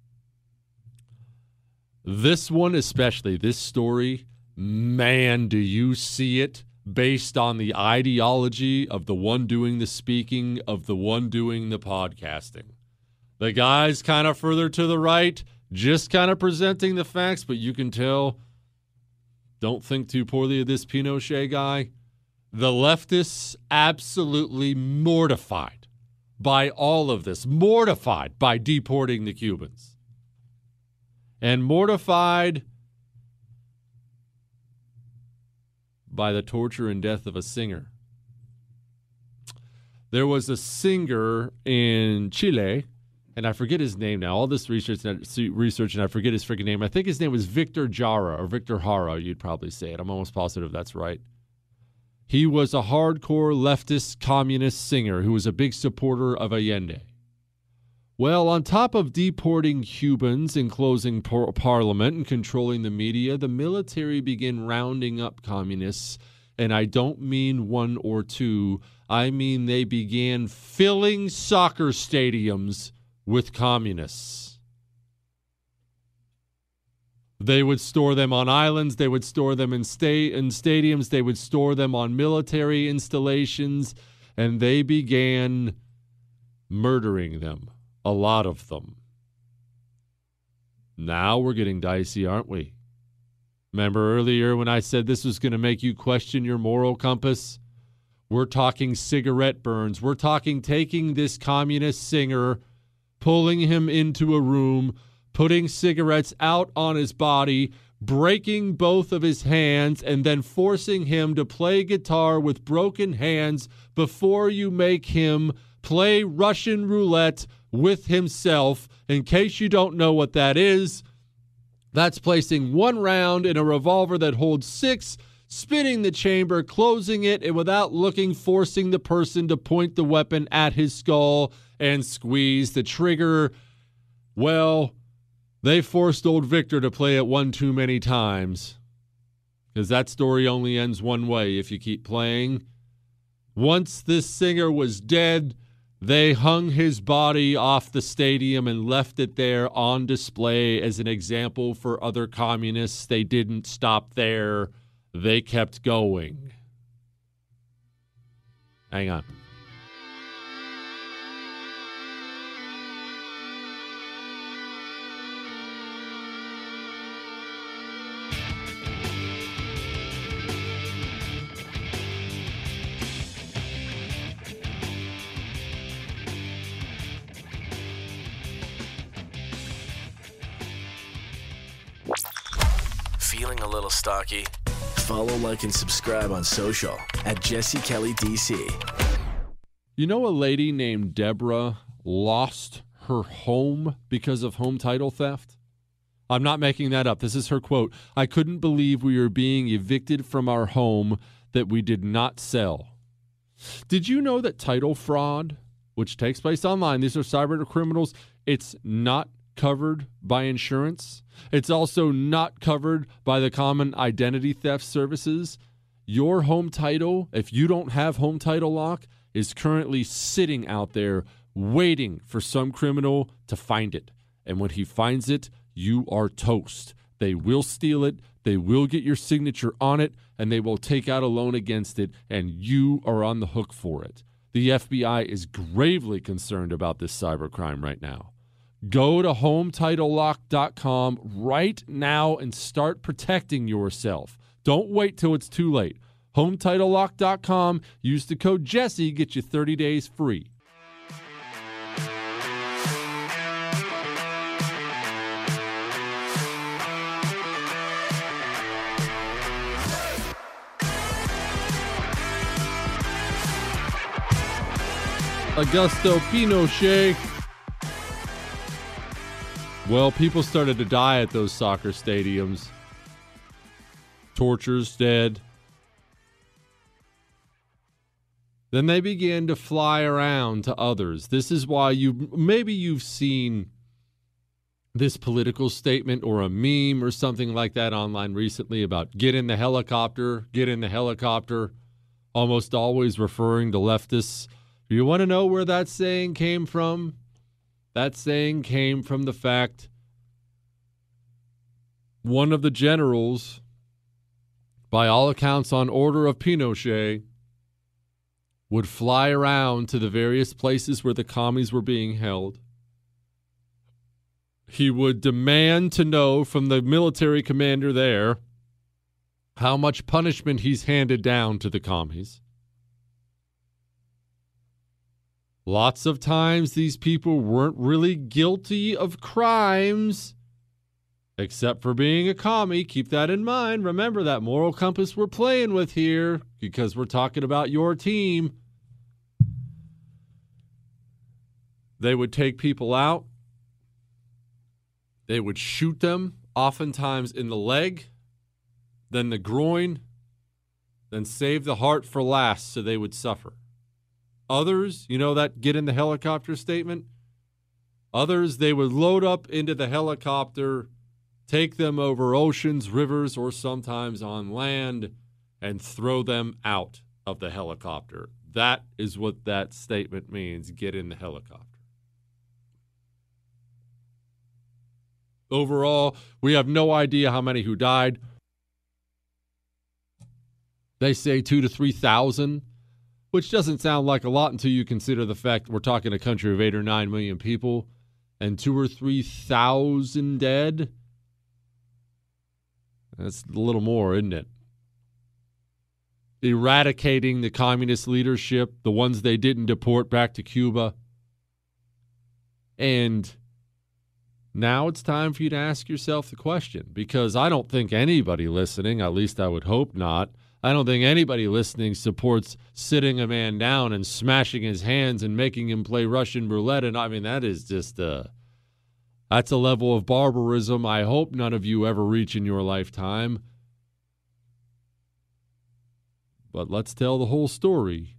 This one especially, this story, man, do you see it based on the ideology of the one doing the speaking, of the one doing the podcasting. The guy's kind of further to the right, just kind of presenting the facts, but you can tell, don't think too poorly of this Pinochet guy. The leftists absolutely mortified by all of this, mortified by deporting the Cubans. And mortified by the torture and death of a singer. There was a singer in Chile, and I forget his name now. All this research and I forget his freaking name. I think his name was Victor Jara, or Victor Jara, you'd probably say it. I'm almost positive that's right. He was a hardcore leftist communist singer who was a big supporter of Allende. Well, on top of deporting Cubans and closing parliament and controlling the media, the military began rounding up communists, and I don't mean 1 or 2. I mean they began filling soccer stadiums with communists. They would store them on islands. They would store them in stadiums. They would store them on military installations, and they began murdering them. A lot of them. Now we're getting dicey, aren't we? Remember earlier when I said this was going to make you question your moral compass? We're talking cigarette burns. We're talking taking this communist singer, pulling him into a room, putting cigarettes out on his body, breaking both of his hands, and then forcing him to play guitar with broken hands before you make him play Russian roulette with himself. In case you don't know what that is, that's placing 1 round in a revolver that holds 6 spinning the chamber, closing it, and without looking, forcing the person to point the weapon at his skull and squeeze the trigger. Well, they forced old Victor to play it one too many times, because that story only ends one way if you keep playing. Once this singer was dead, they hung his body off the stadium and left it there on display as an example for other communists. They didn't stop there. They kept going. Hang on. Feeling a little stocky? Follow, like, and subscribe on social at Jesse Kelly DC. You know, a lady named Deborah lost her home because of home title theft? I'm not making that up. This is her quote. "I couldn't believe we were being evicted from our home that we did not sell." Did you know that title fraud, which takes place online, these are cyber criminals, it's not covered by insurance? It's also not covered by the common identity theft services. Your home title, if you don't have home title lock, is currently sitting out there waiting for some criminal to find it. And when he finds it, you are toast. They will steal it, they will get your signature on it, and they will take out a loan against it, and you are on the hook for it. The FBI is gravely concerned about this cybercrime right now. Go to HometitleLock.com right now and start protecting yourself. Don't wait till it's too late. HometitleLock.com. Use the code Jesse. Get you 30 days free. Augusto Pinochet. Well, people started to die at those soccer stadiums. Tortures, dead. Then they began to fly around to others. This is why you've seen this political statement or a meme or something like that online recently about get in the helicopter, almost always referring to leftists. You want to know where that saying came from? That saying came from the fact one of the generals, by all accounts on order of Pinochet, would fly around to the various places where the commies were being held. He would demand to know from the military commander there how much punishment he's handed down to the commies. Lots of times these people weren't really guilty of crimes, except for being a commie. Keep that in mind. Remember that moral compass we're playing with here, because we're talking about your team. They would take people out. They would shoot them, oftentimes in the leg, then the groin, then save the heart for last so they would suffer. Others, you know that get in the helicopter statement? Others, they would load up into the helicopter, take them over oceans, rivers, or sometimes on land, and throw them out of the helicopter. That is what that statement means, get in the helicopter. Overall, we have no idea how many who died. They say 2,000 to 3,000. Which doesn't sound like a lot until you consider the fact we're talking a country of 8 or 9 million people and 2,000 or 3,000 dead. That's a little more, isn't it? Eradicating the communist leadership, the ones they didn't deport back to Cuba. And now it's time for you to ask yourself the question, because I don't think anybody listening, at least I would hope not, I don't think anybody listening supports sitting a man down and smashing his hands and making him play Russian roulette. And I mean, that is just that's a level of barbarism I hope none of you ever reach in your lifetime. But let's tell the whole story.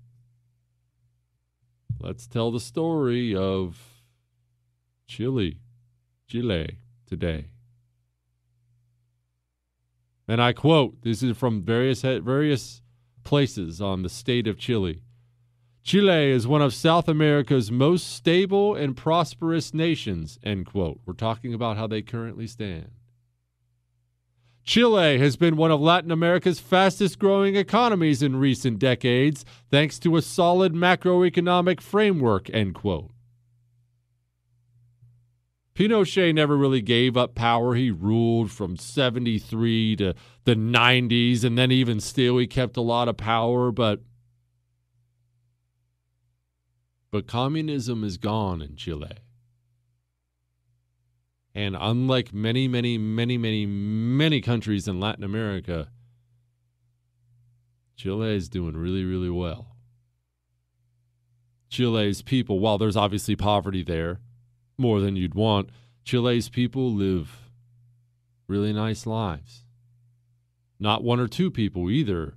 Let's tell the story of Chile today. And I quote, this is from various places on the state of Chile. Chile is one of South America's most stable and prosperous nations, end quote. We're talking about how they currently stand. Chile has been one of Latin America's fastest growing economies in recent decades, thanks to a solid macroeconomic framework, end quote. Pinochet never really gave up power. He ruled from 73 to the 90s, and then even still he kept a lot of power, but communism is gone in Chile. And unlike many countries in Latin America, Chile is doing really, really well. Chile's people, while there's obviously poverty there, more than you'd want, Chile's people live really nice lives. Not one or two people either.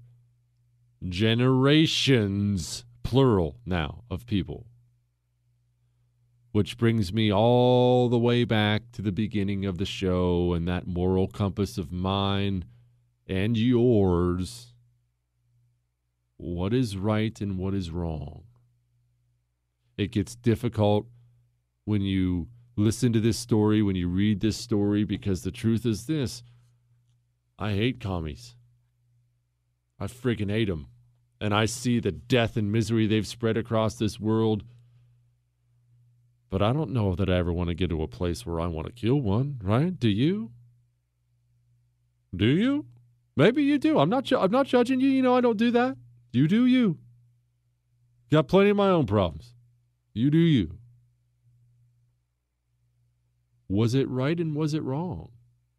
Generations, plural now, of people. Which brings me all the way back to the beginning of the show and that moral compass of mine and yours. What is right and what is wrong? It gets difficult when you listen to this story, when you read this story, because the truth is this. I hate commies. I freaking hate them. And I see the death and misery they've spread across this world. But I don't know that I ever want to get to a place where I want to kill one, right? Do you? Do you? Maybe you do. I'm not judging you. You know I don't do that. You do you. Got plenty of my own problems. You do you. Was it right and was it wrong?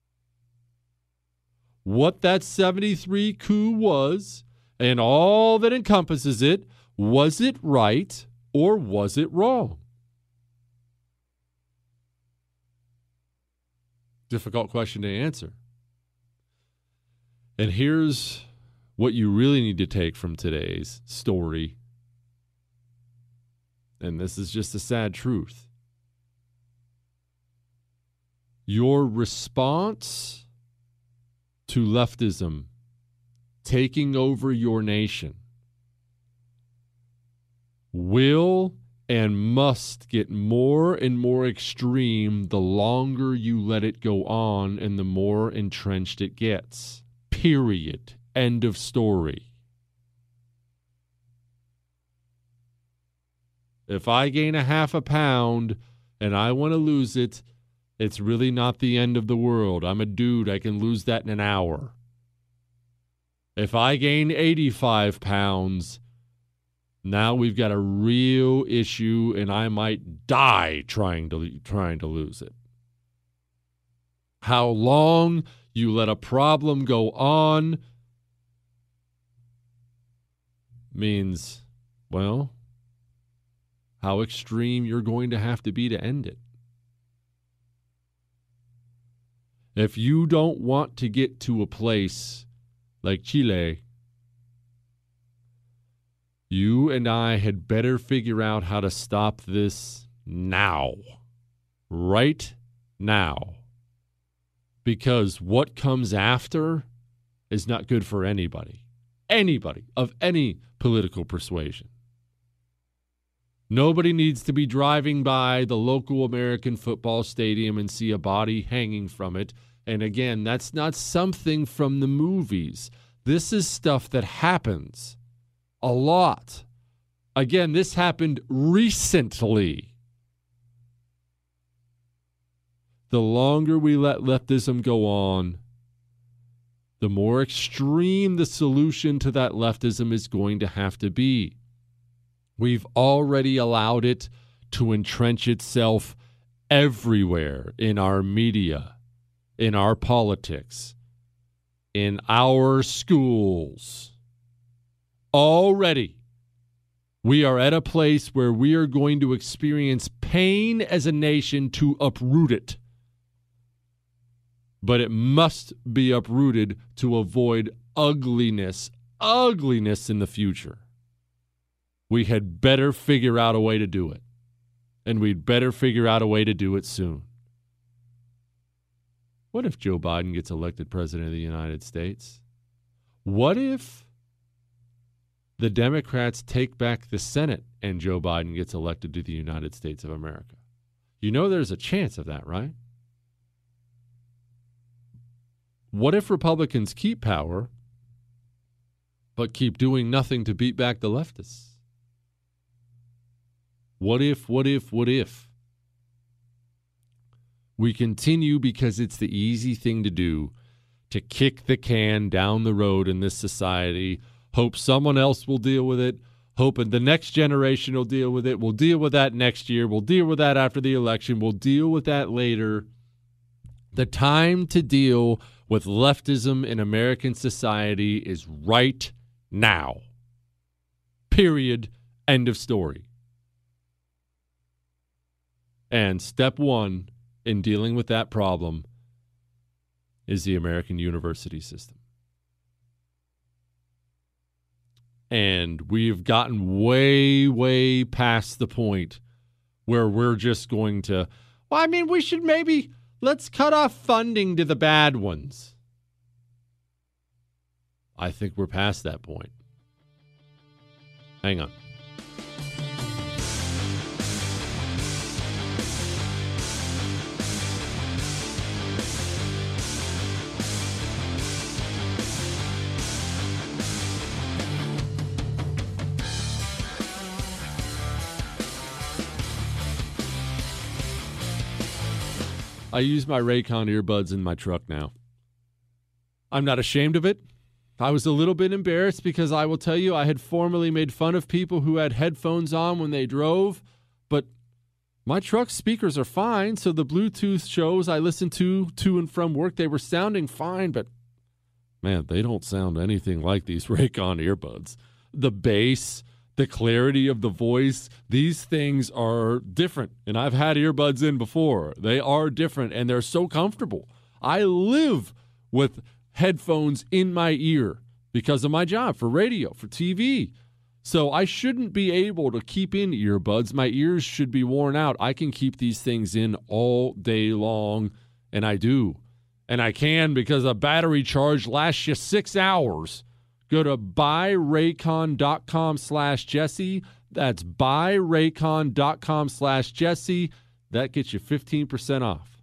What that 73 coup was and all that encompasses it, was it right or was it wrong? Difficult question to answer. And here's what you really need to take from today's story. And this is just a sad truth. Your response to leftism taking over your nation will and must get more and more extreme the longer you let it go on and the more entrenched it gets. Period. End of story. If I gain a half a pound and I want to lose it, it's really not the end of the world. I'm a dude. I can lose that in an hour. If I gain 85 pounds, now we've got a real issue, and I might die trying to lose it. How long you let a problem go on means, well, how extreme you're going to have to be to end it. If you don't want to get to a place like Chile, you and I had better figure out how to stop this now. Right now. Because what comes after is not good for anybody. Anybody of any political persuasion. Nobody needs to be driving by the local American football stadium and see a body hanging from it. And again, that's not something from the movies. This is stuff that happens a lot. Again, this happened recently. The longer we let leftism go on, the more extreme the solution to that leftism is going to have to be. We've already allowed it to entrench itself everywhere in our media, in our politics, in our schools. Already, we are at a place where we are going to experience pain as a nation to uproot it. But it must be uprooted to avoid ugliness ugliness in the future, we had better figure out a way to do it. And we'd better figure out a way to do it soon. What if Joe Biden gets elected president of the United States? What if the Democrats take back the Senate and Joe Biden gets elected to the United States of America? You know there's a chance of that, right? What if Republicans keep power, but keep doing nothing to beat back the leftists? What if we continue because it's the easy thing to do, to kick the can down the road in this society, hope someone else will deal with it, hoping the next generation will deal with it, we'll deal with that next year, we'll deal with that after the election, we'll deal with that later. The time to deal with leftism in American society is right now. Period. End of story. And step one in dealing with that problem is the American university system. And we've gotten way, way past the point where we're just going to, we should let's cut off funding to the bad ones. I think we're past that point. Hang on. I use my Raycon earbuds in my truck now. I'm not ashamed of it. I was a little bit embarrassed because I will tell you I had formerly made fun of people who had headphones on when they drove, but my truck's speakers are fine, so the Bluetooth shows I listened to and from work, they were sounding fine, but man, they don't sound anything like these Raycon earbuds. The bass, the clarity of the voice, these things are different. And I've had earbuds in before. They are different, and they're so comfortable. I live with headphones in my ear because of my job, for radio, for TV. So I shouldn't be able to keep in earbuds. My ears should be worn out. I can keep these things in all day long, and I do. And I can because a battery charge lasts you 6 hours. Go to buyraycon.com/Jesse. That's buyraycon.com/Jesse. That gets you 15% off.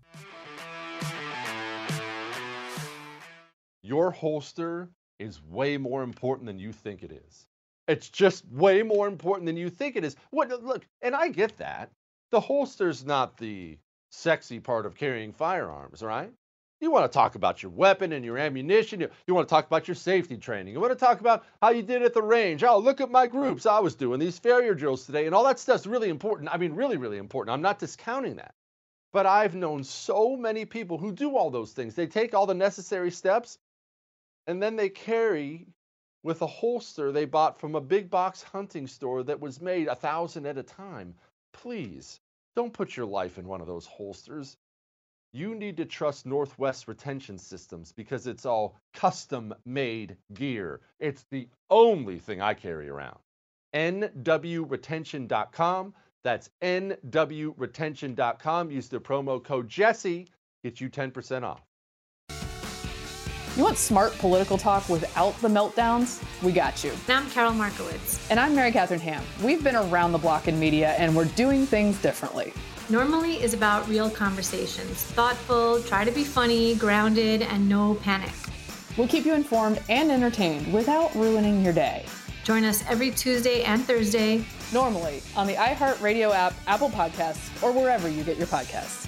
Your holster is way more important than you think it is. It's just way more important than you think it is. Look, and I get that. The holster's not the sexy part of carrying firearms, right? You want to talk about your weapon and your ammunition. You want to talk about your safety training. You want to talk about how you did at the range. Oh, look at my groups. I was doing these failure drills today. And all that stuff's really important. I mean, really, really important. I'm not discounting that. But I've known so many people who do all those things. They take all the necessary steps, and then they carry with a holster they bought from a big box hunting store that was made 1,000 at a time. Please, don't put your life in one of those holsters. You need to trust Northwest Retention Systems because it's all custom-made gear. It's the only thing I carry around. nwretention.com. That's nwretention.com. Use the promo code Jesse. Get you 10% off. You want smart political talk without the meltdowns? We got you. And I'm Carol Markowitz. And I'm Mary Catherine Ham. We've been around the block in media, and we're doing things differently. Normally is about real conversations. Thoughtful, try to be funny, grounded, and no panic. We'll keep you informed and entertained without ruining your day. Join us every Tuesday and Thursday. Normally on the iHeartRadio app, Apple Podcasts, or wherever you get your podcasts.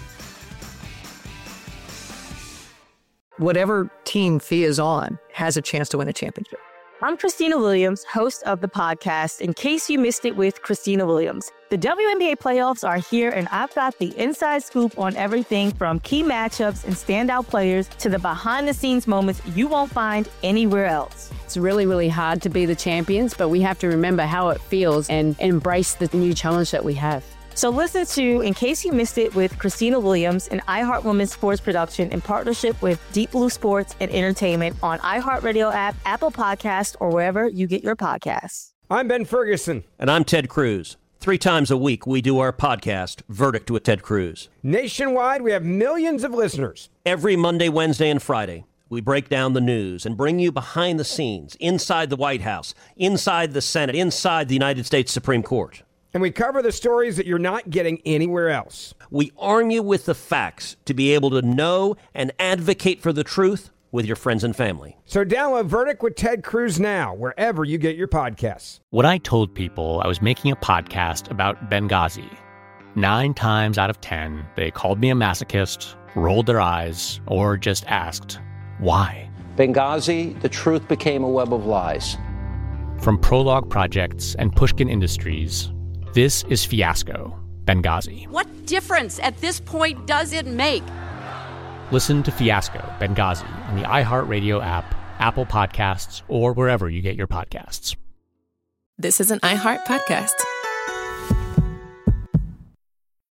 Whatever team Fia is on has a chance to win a championship. I'm Christina Williams, host of the podcast, In Case You Missed It with Christina Williams. The WNBA playoffs are here, and I've got the inside scoop on everything from key matchups and standout players to the behind-the-scenes moments you won't find anywhere else. It's really, really hard to be the champions, but we have to remember how it feels and embrace the new challenge that we have. So listen to In Case You Missed It with Christina Williams, an iHeart Women's Sports production in partnership with Deep Blue Sports and Entertainment on iHeartRadio app, Apple Podcasts, or wherever you get your podcasts. I'm Ben Ferguson. And I'm Ted Cruz. 3 times a week, we do our podcast, Verdict with Ted Cruz. Nationwide, we have millions of listeners. Every Monday, Wednesday, and Friday, we break down the news and bring you behind the scenes, inside the White House, inside the Senate, inside the United States Supreme Court. And we cover the stories that you're not getting anywhere else. We arm you with the facts to be able to know and advocate for the truth with your friends and family. So download Verdict with Ted Cruz now, wherever you get your podcasts. When I told people I was making a podcast about Benghazi, 9 times out of 10, they called me a masochist, rolled their eyes, or just asked, why? Benghazi, the truth became a web of lies. From Prologue Projects and Pushkin Industries, this is Fiasco, Benghazi. What difference at this point does it make? Listen to Fiasco, Benghazi on the iHeartRadio app, Apple Podcasts, or wherever you get your podcasts. This is an iHeart podcast.